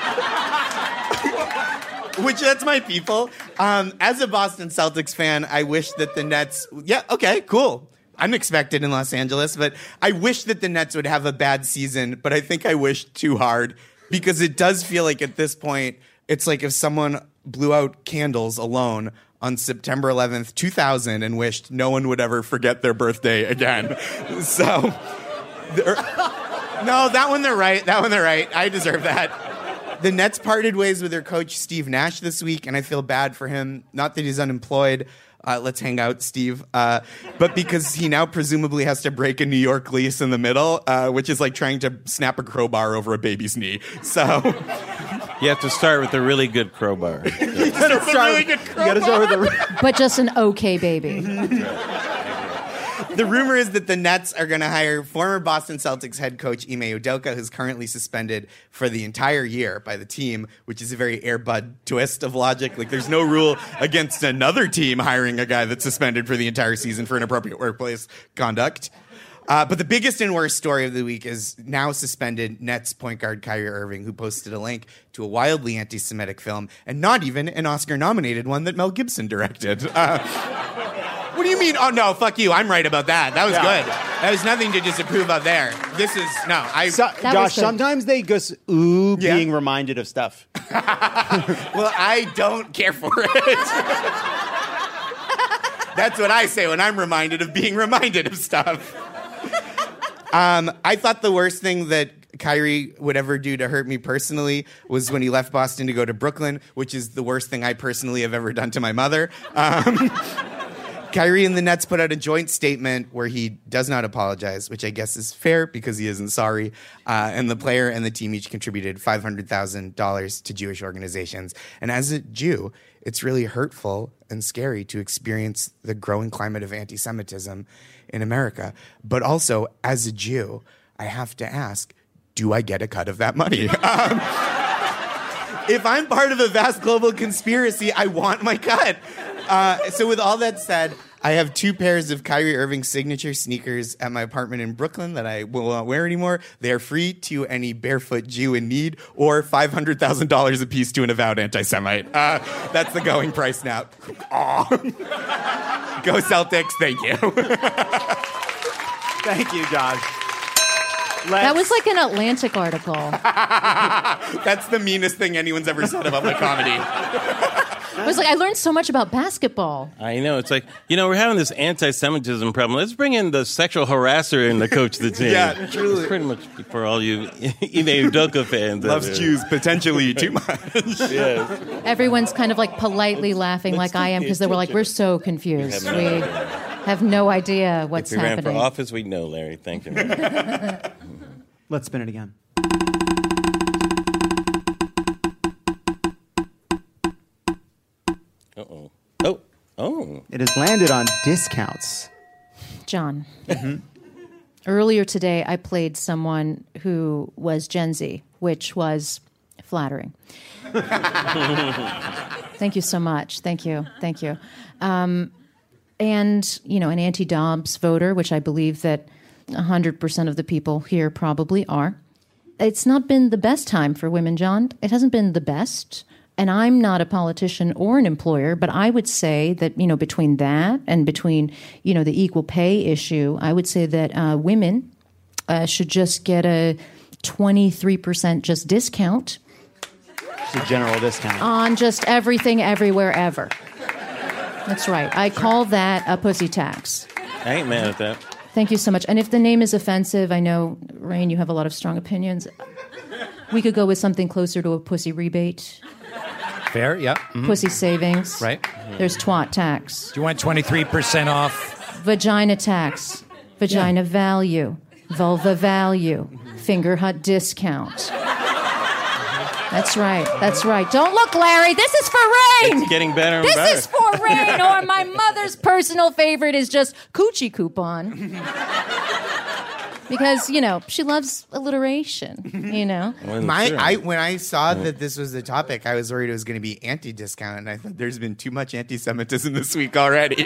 Which, that's my people. Um, as a Boston Celtics fan, I wish that the Nets... Yeah, okay, cool. I'm expected in Los Angeles, but I wish that the Nets would have a bad season, but I think I wish too hard, because it does feel like at this point, it's like if someone blew out candles alone on September eleventh, two thousand, and wished no one would ever forget their birthday again. So... No, that one they're right. That one they're right. I deserve that. The Nets parted ways with their coach, Steve Nash, this week, and I feel bad for him. Not that he's unemployed. Uh, let's hang out, Steve. Uh, but because he now presumably has to break a New York lease in the middle, uh, which is like trying to snap a crowbar over a baby's knee. So you have to start with a really good crowbar. you gotta start, really good crowbar. You gotta start with a... But just an okay baby. The rumor is that the Nets are going to hire former Boston Celtics head coach Ime Udoka, who's currently suspended for the entire year by the team, which is a very Air Bud twist of logic. Like, there's no rule against another team hiring a guy that's suspended for the entire season for inappropriate workplace conduct. Uh, but the biggest and worst story of the week is now suspended Nets point guard Kyrie Irving, who posted a link to a wildly anti-Semitic film, and not even an Oscar-nominated one that Mel Gibson directed. Uh, What do you mean? Oh, no, fuck you. I'm right about that. That was yeah. good. That was nothing to disapprove of there. This is, no. I. So, Josh, sometimes they go, ooh, yeah. being reminded of stuff. Well, I don't care for it. That's what I say when I'm reminded of being reminded of stuff. Um, I thought the worst thing that Kyrie would ever do to hurt me personally was when he left Boston to go to Brooklyn, which is the worst thing I personally have ever done to my mother. Um, Kyrie and the Nets put out a joint statement where he does not apologize, which I guess is fair because he isn't sorry. Uh, and the player and the team each contributed five hundred thousand dollars to Jewish organizations. And as a Jew, it's really hurtful and scary to experience the growing climate of anti-Semitism in America. But also, as a Jew, I have to ask, do I get a cut of that money? um, if I'm part of a vast global conspiracy, I want my cut. Uh, so with all that said, I have two pairs of Kyrie Irving signature sneakers at my apartment in Brooklyn that I will not wear anymore. They are free to any barefoot Jew in need, or five hundred thousand dollars a piece to an avowed anti-Semite. Uh, that's the going price now. Aw. Go Celtics, thank you. Thank you, Josh. Let's... That was like an Atlantic article. That's the meanest thing anyone's ever said about my comedy. I was like, I learned so much about basketball. I know. It's like, you know, we're having this anti-Semitism problem. Let's bring in the sexual harasser in to coach the team. Yeah, truly. It's pretty much for all you Ime Udoka fans. Loves Jews potentially too much. Yes. Everyone's kind of like politely laughing like I am because they were like, we're so confused. We have no idea what's if we happening. ran for office, we'd know, Larry. Thank you. Let's spin it again. Uh-oh. Oh. Oh. It has landed on discounts. John. Mm-hmm. Earlier today, I played someone who was Gen Z, which was flattering. Thank you so much. Thank you. Thank you. Um, and, you know, an anti-Dobbs voter, which I believe that one hundred percent of the people here probably are. It's not been the best time for women, John. It hasn't been the best. And I'm not a politician or an employer, but I would say that, you know, between that and between, you know, the equal pay issue, I would say that uh, women uh, should just get a twenty-three percent just discount. It's a general discount. On just everything, everywhere, ever. That's right. I call that a pussy tax. I ain't mad at that. Thank you so much. And if the name is offensive, I know, Rain, you have a lot of strong opinions. We could go with something closer to a pussy rebate. Fair, yeah. Mm-hmm. Pussy savings. Right. There's twat tax. Do you want twenty-three percent off? Vagina tax. Vagina yeah. value. Vulva value. Finger hut discount. That's right. That's right. Don't look, Larry. This is for Rain. It's getting better and this better. This is for Rain. Or my mother's personal favorite is just coochie coupon. because, you know, she loves alliteration, you know? My, I when I saw that this was the topic, I was worried it was going to be anti-discount, and I thought there's been too much anti-Semitism this week already.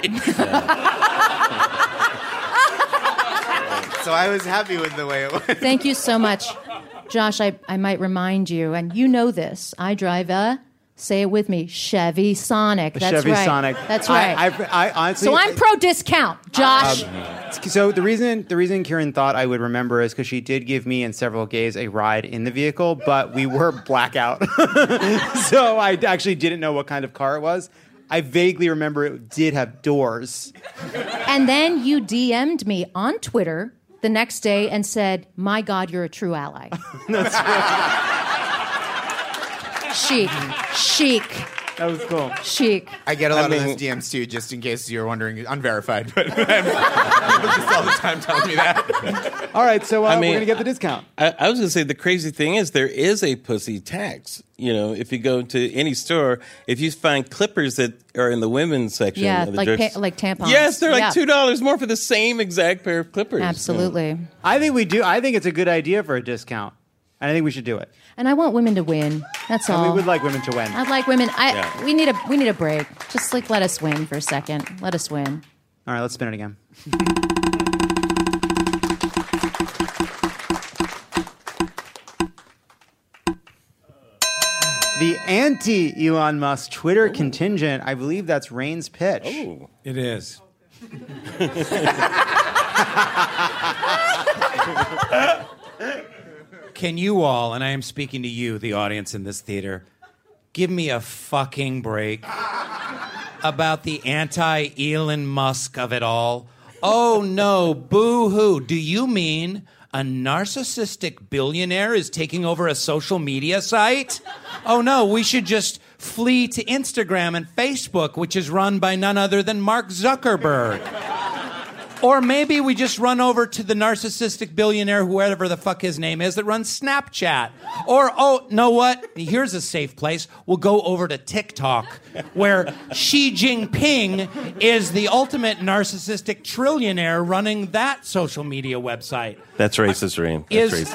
So I was happy with the way it went. Thank you so much. Josh, I, I might remind you, and you know this, I drive a, say it with me, Chevy Sonic. A That's Chevy right. Sonic. That's right. I, I, I honestly, so I'm pro-discount, Josh. Um, so the reason the reason Kieran thought I would remember is because she did give me and several gays a ride in the vehicle, but we were blackout. So I actually didn't know what kind of car it was. I vaguely remember it did have doors. And then you D M'd me on Twitter the next day and said, my God, you're a true ally. That's right. Chic. Chic. That was cool. Chic. I get a lot I of mean- those D Ms too, just in case you're wondering. Unverified, but people just all the time telling me that. All right, so uh, I mean, we're going to get the discount. I, I was going to say the crazy thing is there is a pussy tax. You know, if you go to any store, if you find clippers that are in the women's section, Yeah, of the like dress- pa- like tampons. Yes, they're like Yeah. two dollars more for the same exact pair of clippers. Absolutely. I think we do. I think it's a good idea for a discount. And I think we should do it. And I want women to win. That's all. And we would like women to win. I'd like women. I Yeah. we need a we need a break. Just like let us win for a second. Let us win. All right, let's spin it again. The anti-Elon Musk Twitter contingent, I believe that's Rain's pitch. Oh, it is. Can you all, and I am speaking to you, the audience in this theater, give me a fucking break about the anti-Elon Musk of it all? Oh no, boo-hoo. Do you mean a narcissistic billionaire is taking over a social media site? Oh no, we should just flee to Instagram and Facebook, which is run by none other than Mark Zuckerberg. Or maybe we just run over to the narcissistic billionaire, whoever the fuck his name is, that runs Snapchat. Or, oh, know what? Here's a safe place. We'll go over to TikTok, where Xi Jinping is the ultimate narcissistic trillionaire running that social media website. That's racist, Rain. That's Is-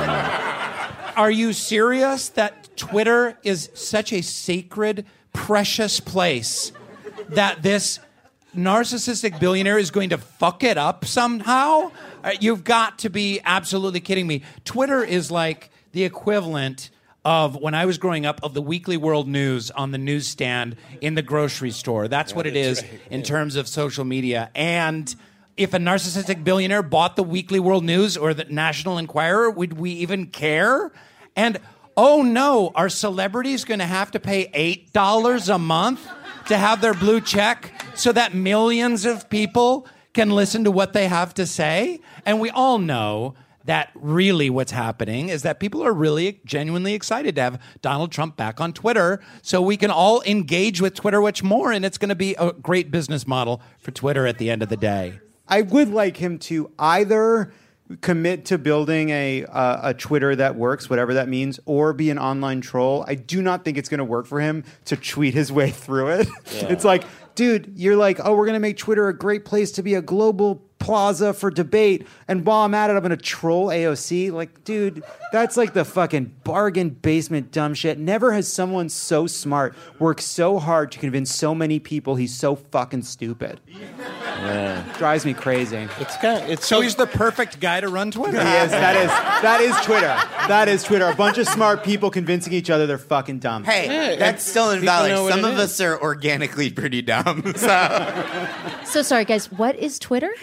racist. Are you serious that Twitter is such a sacred, precious place that this narcissistic billionaire is going to fuck it up somehow? Uh, you've got to be absolutely kidding me. Twitter is like the equivalent of when I was growing up of the Weekly World News on the newsstand in the grocery store. That's what it is in terms of social media. And if a narcissistic billionaire bought the Weekly World News or the National Enquirer, would we even care? And oh no, are celebrities going to have to pay eight dollars a month to have their blue check so that millions of people can listen to what they have to say? And we all know that really what's happening is that people are really genuinely excited to have Donald Trump back on Twitter so we can all engage with Twitter much more, and it's going to be a great business model for Twitter at the end of the day. I would like him to either commit to building a uh, a Twitter that works, whatever that means, or be an online troll. I do not think it's going to work for him to tweet his way through it. Yeah. It's like, dude, you're like, oh, we're going to make Twitter a great place to be a global plaza for debate, and while I'm at it, I'm going to troll A O C. Like, dude, that's like the fucking bargain basement dumb shit. Never has someone so smart worked so hard to convince so many people he's so fucking stupid. Yeah. Drives me crazy. It's kind of, it's So he's the perfect guy to run Twitter. He is. That is. That is Twitter. That is Twitter. A bunch of smart people convincing each other they're fucking dumb. Hey, Yeah, that's still people invalid. know what Some it of is. us are organically pretty dumb. So. So sorry, guys. What is Twitter?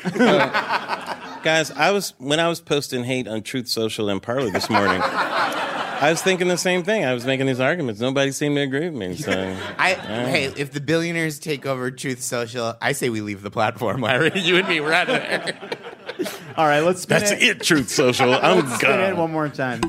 Guys, I was when I was posting hate on Truth Social and Parler this morning, I was thinking the same thing. I was making these arguments. Nobody seemed to agree with me. So, I, yeah. Hey, if the billionaires take over Truth Social, I say we leave the platform, Larry. You and me, we're out of there. All right, let's spin That's it. it, Truth Social. I'm Let's spin it gone. one more time.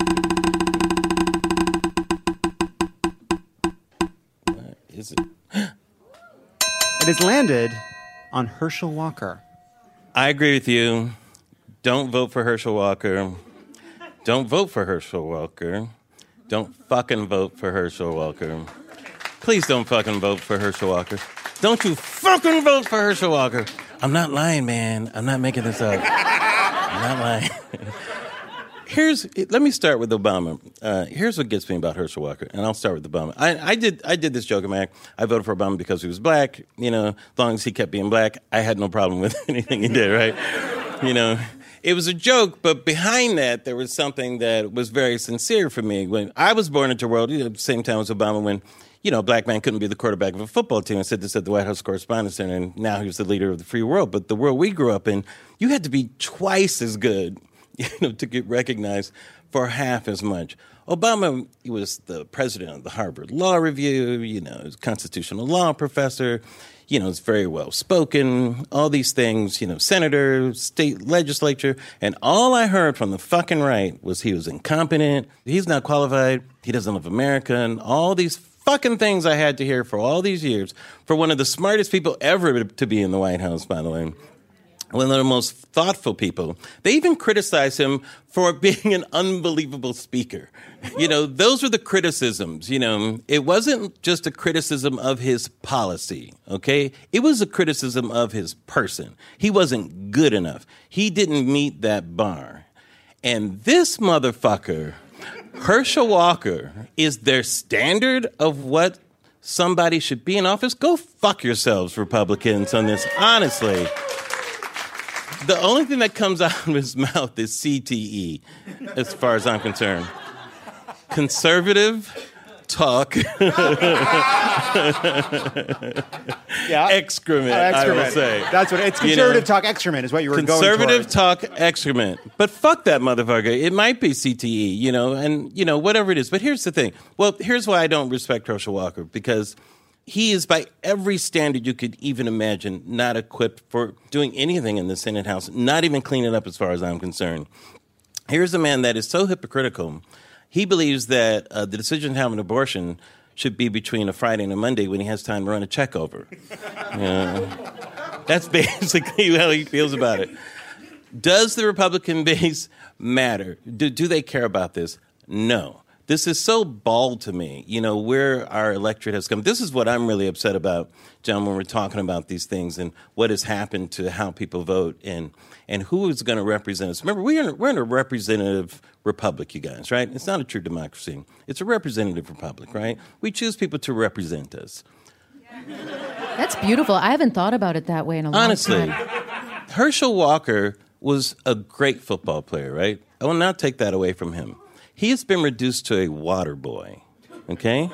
Is it? It has landed on Herschel Walker. I agree with you. Don't vote for Herschel Walker. Don't vote for Herschel Walker. Don't fucking vote for Herschel Walker. Please don't fucking vote for Herschel Walker. Don't you fucking vote for Herschel Walker. I'm not lying, man. I'm not making this up. not lying. Here's let me start with Obama. Uh, here's what gets me about Herschel Walker, and I'll start with Obama. I, I did I did this joke in my act. I voted for Obama because he was black. You know, as long as he kept being black, I had no problem with anything he did. Right? You know, it was a joke, but behind that there was something that was very sincere for me. When I was born into the world, you know, at the same time as Obama, when you know, a black man couldn't be the quarterback of a football team. I said this at the White House Correspondents' Center, and now he was the leader of the free world. But the world we grew up in, you had to be twice as good, you know, to get recognized for half as much. Obama, he was the president of the Harvard Law Review, you know, he was a constitutional law professor, you know, he's very well spoken, all these things, you know, senator, state legislature. And all I heard from the fucking right was he was incompetent, he's not qualified, he doesn't love America, and all these fucking things I had to hear for all these years for one of the smartest people ever to be in the White House, by the way. One of the most thoughtful people. They even criticized him for being an unbelievable speaker. You know, those were the criticisms. You know, it wasn't just a criticism of his policy, okay? It was a criticism of his person. He wasn't good enough. He didn't meet that bar. And this motherfucker, Herschel Walker, is their standard of what somebody should be in office. Go fuck yourselves, Republicans, on this, honestly. The only thing that comes out of his mouth is C T E, as far as I'm concerned. Conservative talk. Yeah. Excrement, Oh, excrement, I will say. That's what it's You conservative know, talk excrement is what you were going Conservative toward. talk excrement. But fuck that motherfucker. It might be C T E, you know, and, you know, whatever it is. But here's the thing. Well, here's why I don't respect Herschel Walker, because he is, by every standard you could even imagine, not equipped for doing anything in the Senate House, not even clean it up as far as I'm concerned. Here's a man that is so hypocritical. He believes that uh, the decision to have an abortion should be between a Friday and a Monday when he has time to run a check over. You know, that's basically how he feels about it. Does the Republican base matter? Do, do they care about this? No. This is so bald to me, you know, where our electorate has come. This is what I'm really upset about, John, when we're talking about these things and what has happened to how people vote and and who is going to represent us. Remember, we're in, we're in a representative republic, you guys, right? It's not a true democracy. It's a representative republic, right? We choose people to represent us. That's beautiful. I haven't thought about it that way in a long Honestly, time. Herschel Walker was a great football player, right? I will not take that away from him. He has been reduced to a water boy, okay?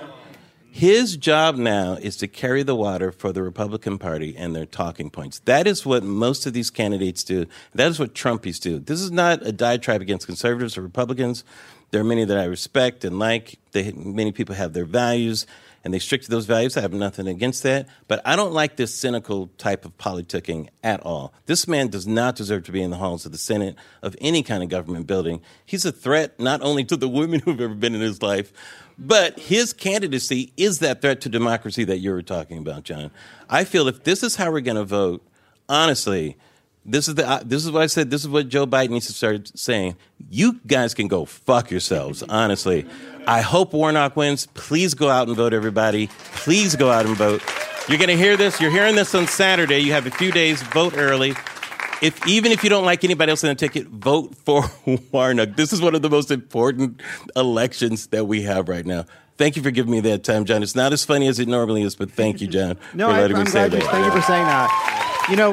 His job now is to carry the water for the Republican Party and their talking points. That is what most of these candidates do. That is what Trumpies do. This is not a diatribe against conservatives or Republicans. There are many that I respect and like. They, many people have their values, and they stick to those values. I have nothing against that. But I don't like this cynical type of politicking at all. This man does not deserve to be in the halls of the Senate, of any kind of government building. He's a threat not only to the women who've ever been in his life, but his candidacy is that threat to democracy that you were talking about, John. I feel if this is how we're going to vote, honestly, this is the uh, this is what I said. This is what Joe Biden needs to start saying. You guys can go fuck yourselves, honestly. I hope Warnock wins. Please go out and vote, everybody. Please go out and vote. You're going to hear this. You're hearing this on Saturday. You have a few days. Vote early. If even if you don't like anybody else in the ticket, vote for Warnock. This is one of the most important elections that we have right now. Thank you for giving me that time, John. It's not as funny as it normally is, but thank you, John, No, for I, letting I'm me say glad you, that. thank you for saying that. You know,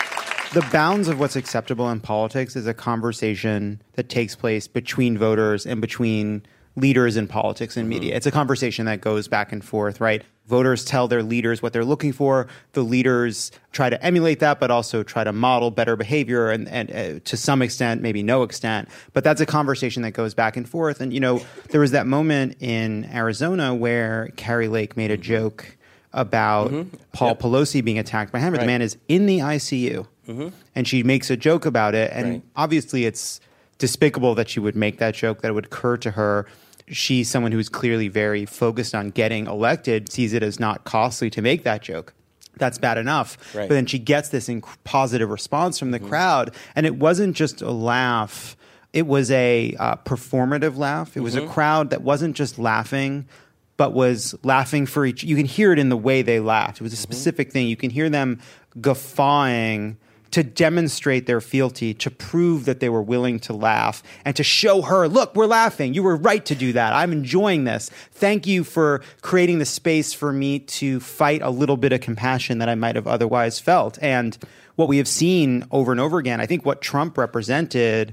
the bounds of what's acceptable in politics is a conversation that takes place between voters and between leaders in politics and media. It's a conversation that goes back and forth, right? Voters tell their leaders what they're looking for. The leaders try to emulate that, but also try to model better behavior and, and uh, to some extent, maybe no extent. But that's a conversation that goes back and forth. And, you know, there was that moment in Arizona where Carrie Lake made a joke about Mm-hmm. Paul Yep. Pelosi being attacked by a hammer. Right. The man is in the I C U. Mm-hmm. And she makes a joke about it. And Right. obviously it's despicable that she would make that joke, that it would occur to her. She's someone who's clearly very focused on getting elected, sees it as not costly to make that joke. That's bad enough. Right. But then she gets this inc- positive response from the crowd. And it wasn't just a laugh. It was a uh, performative laugh. It was Mhm. a crowd that wasn't just laughing, but was laughing for each. You can hear it in the way they laughed. It was a specific thing. You can hear them guffawing to demonstrate their fealty, to prove that they were willing to laugh, and to show her, look, we're laughing. You were right to do that. I'm enjoying this. Thank you for creating the space for me to fight a little bit of compassion that I might have otherwise felt. And what we have seen over and over again, I think what Trump represented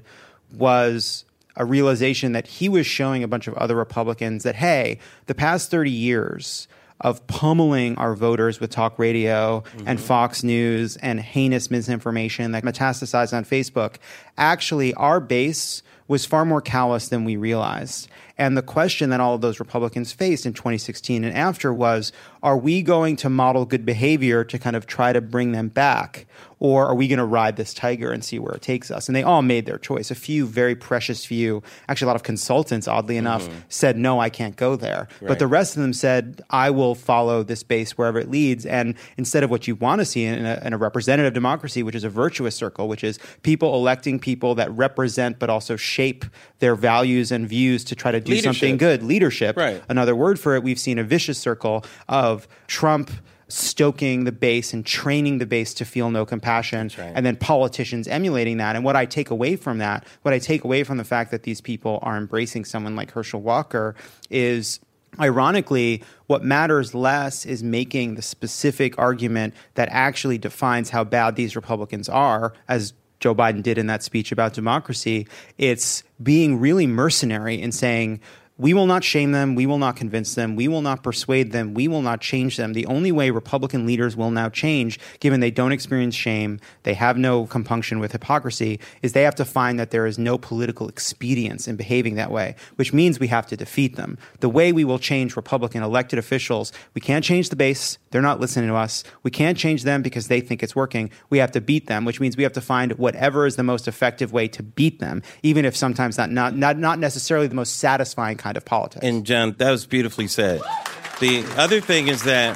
was a realization that he was showing a bunch of other Republicans that, hey, the past thirty years of pummeling our voters with talk radio mm-hmm. and Fox News and heinous misinformation that metastasized on Facebook, actually our base was far more callous than we realized. And the question that all of those Republicans faced in twenty sixteen and after was, are we going to model good behavior to kind of try to bring them back? Or are we going to ride this tiger and see where it takes us? And they all made their choice. A few, very precious few, actually a lot of consultants, oddly enough, mm-hmm. said, no, I can't go there. Right. But the rest of them said, I will follow this base wherever it leads. And instead of what you want to see in a, in a representative democracy, which is a virtuous circle, which is people electing people that represent but also shape their values and views to try to do leadership. something good. Leadership. Right. Another word for it, we've seen a vicious circle of Trump stoking the base and training the base to feel no compassion, right. and then politicians emulating that. And what I take away from that, what I take away from the fact that these people are embracing someone like Herschel Walker is, ironically, what matters less is making the specific argument that actually defines how bad these Republicans are, as Joe Biden did in that speech about democracy. It's being really mercenary in saying, we will not shame them. We will not convince them. We will not persuade them. We will not change them. The only way Republican leaders will now change, given they don't experience shame, they have no compunction with hypocrisy, is they have to find that there is no political expedience in behaving that way, which means we have to defeat them. The way we will change Republican elected officials, we can't change the base. They're not listening to us. We can't change them because they think it's working. We have to beat them, which means we have to find whatever is the most effective way to beat them, even if sometimes not not not, not necessarily the most satisfying kind of politics. And John, that was beautifully said. The other thing is that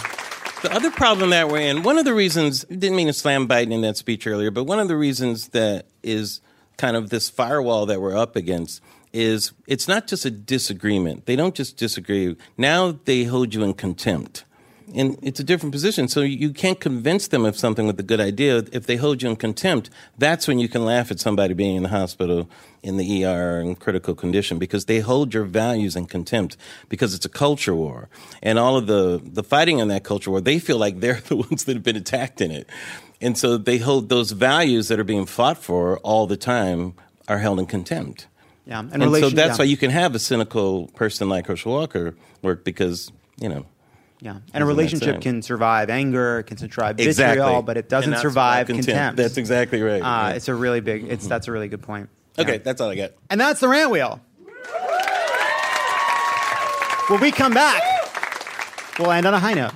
the other problem that we're in, one of the reasons, didn't mean to slam Biden in that speech earlier, but one of the reasons that is kind of this firewall that we're up against is it's not just a disagreement. They don't just disagree. Now they hold you in contempt. And it's a different position. So you can't convince them of something with a good idea. If they hold you in contempt, that's when you can laugh at somebody being in the hospital, in the E R, in critical condition, because they hold your values in contempt, because it's a culture war. And all of the, the fighting in that culture war, they feel like they're the ones that have been attacked in it. And so they hold those values that are being fought for all the time are held in contempt. Yeah, and, and relation, so that's yeah. why you can have a cynical person like Herschel Walker work, because, you know, yeah, and a relationship can survive anger, can survive vitriol, exactly. but it doesn't survive contempt. contempt. That's exactly right. Uh, yeah. It's a really big. It's mm-hmm. that's a really good point. Okay, yeah. that's all I got. And that's the rant wheel. When we come back, we'll end on a high note.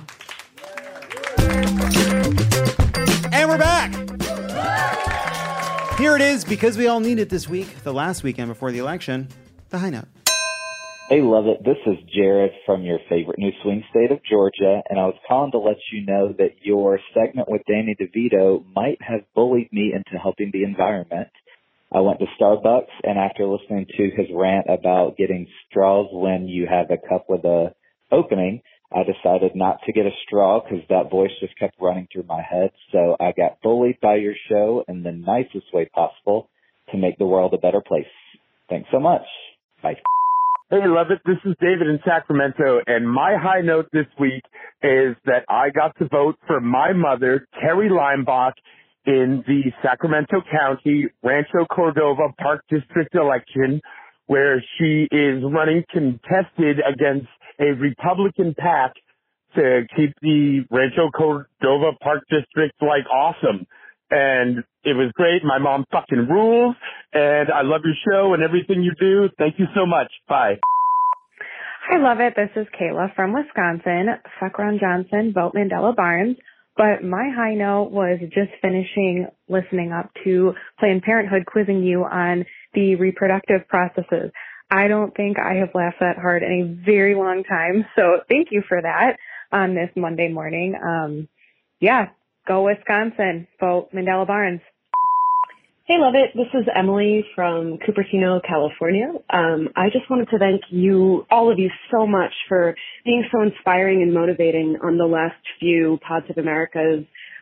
And we're back. Here it is, because we all need it this week, the last weekend before the election, the high note. Hey, love it. This is Jared from your favorite new swing state of Georgia, and I was calling to let you know that your segment with Danny DeVito might have bullied me into helping the environment. I went to Starbucks, and after listening to his rant about getting straws when you have a cup with a opening, I decided not to get a straw because that voice just kept running through my head. So I got bullied by your show in the nicest way possible to make the world a better place. Thanks so much. Bye. Hey, love it. This is David in Sacramento, and my high note this week is that I got to vote for my mother, Terry Leimbach, in the Sacramento County Rancho Cordova Park District election, where she is running contested against a Republican PAC to keep the Rancho Cordova Park District, like, awesome. And it was great. My mom fucking rules. And I love your show and everything you do. Thank you so much. Bye. I love it. This is Kayla from Wisconsin. Fuck Ron Johnson, vote Mandela Barnes. But my high note was just finishing listening up to Planned Parenthood quizzing you on the reproductive processes. I don't think I have laughed that hard in a very long time. So thank you for that on this Monday morning. Um, yeah. Go Wisconsin. Vote Mandela Barnes. Hey, love it. This is Emily from Cupertino, California. Um, I just wanted to thank you, all of you, so much for being so inspiring and motivating on the last few Pods of America's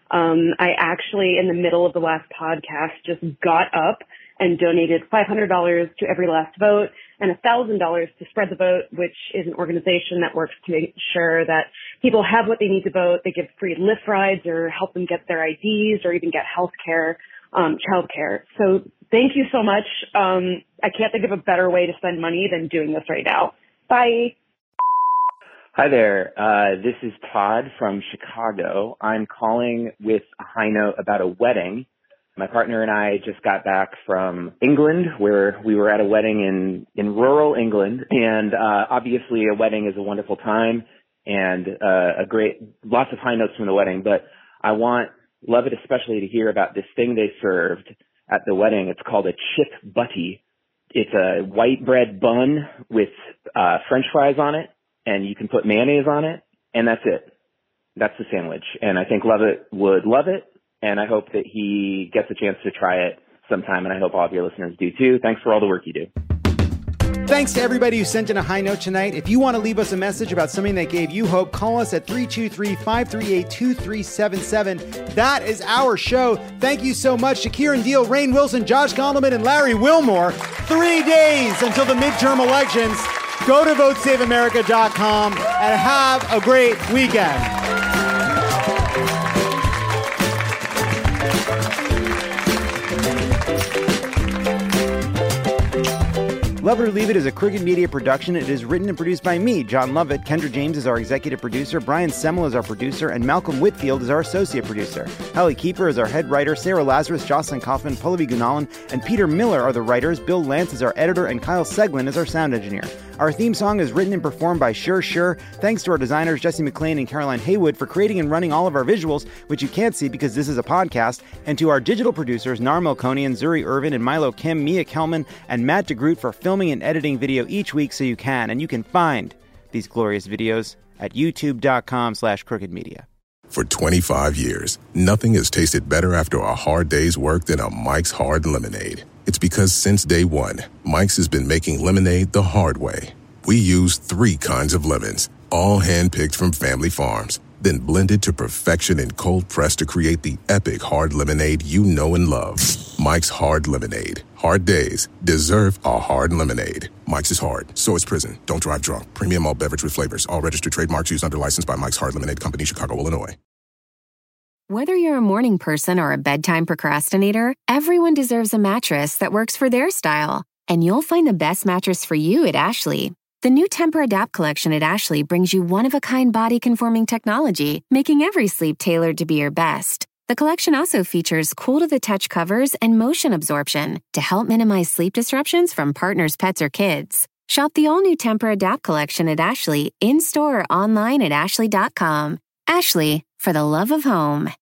Um, I actually, in the middle of the last podcast, just got up and donated five hundred dollars to Every Last Vote and one thousand dollars to Spread the Vote, which is an organization that works to make sure that people have what they need to vote. They give free Lyft rides or help them get their I Ds or even get health care, um, child care. So thank you so much. Um, I can't think of a better way to spend money than doing this right now. Bye. Hi there. Uh, this is Todd from Chicago. I'm calling with a high note about a wedding. My partner and I just got back from England, where we were at a wedding in, in rural England. And uh, obviously a wedding is a wonderful time and uh, a great, lots of high notes from the wedding. But I want Love It especially to hear about this thing they served at the wedding. It's called a chip butty. It's a white bread bun with uh, French fries on it, and you can put mayonnaise on it, and that's it. That's the sandwich. And I think Love It would love it. And I hope that he gets a chance to try it sometime, and I hope all of your listeners do too. Thanks for all the work you do. Thanks to everybody who sent in a high note tonight. If you want to leave us a message about something that gave you hope, call us at three two three, five three eight, two three seven seven. That is our show. Thank you so much to Kieran Deal, Rainn Wilson, Josh Gondelman, and Larry Wilmore. Three days until the midterm elections. Go to vote save america dot com and have a great weekend. Love It or Leave It is a Crooked Media production. It is written and produced by me, John Lovett. Kendra James is our executive producer. Brian Semmel is our producer. And Malcolm Whitfield is our associate producer. Hallie Keeper is our head writer. Sarah Lazarus, Jocelyn Kaufman, Pallavi Gunalan, and Peter Miller are the writers. Bill Lance is our editor. And Kyle Seglin is our sound engineer. Our theme song is written and performed by Sure Sure. Thanks to our designers, Jesse McLean and Caroline Haywood, for creating and running all of our visuals, which you can't see because this is a podcast. And to our digital producers, Nar Melkonian, Zuri Irvin, and Milo Kim, Mia Kelman, and Matt DeGroot for filming and editing video each week so you can. And you can find these glorious videos at youtube.com slash crooked media. For twenty-five years, nothing has tasted better after a hard day's work than a Mike's Hard Lemonade. It's because since day one, Mike's has been making lemonade the hard way. We use three kinds of lemons, all handpicked from family farms, then blended to perfection and cold pressed to create the epic hard lemonade you know and love. Mike's Hard Lemonade. Hard days deserve a hard lemonade. Mike's is hard, so is prison. Don't drive drunk. Premium malt beverage with flavors. All registered trademarks used under license by Mike's Hard Lemonade Company, Chicago, Illinois. Whether you're a morning person or a bedtime procrastinator, everyone deserves a mattress that works for their style. And you'll find the best mattress for you at Ashley. The new Tempur-Adapt collection at Ashley brings you one-of-a-kind body-conforming technology, making every sleep tailored to be your best. The collection also features cool-to-the-touch covers and motion absorption to help minimize sleep disruptions from partners, pets, or kids. Shop the all-new Tempur-Adapt collection at Ashley, in-store or online at ashley dot com. Ashley, for the love of home.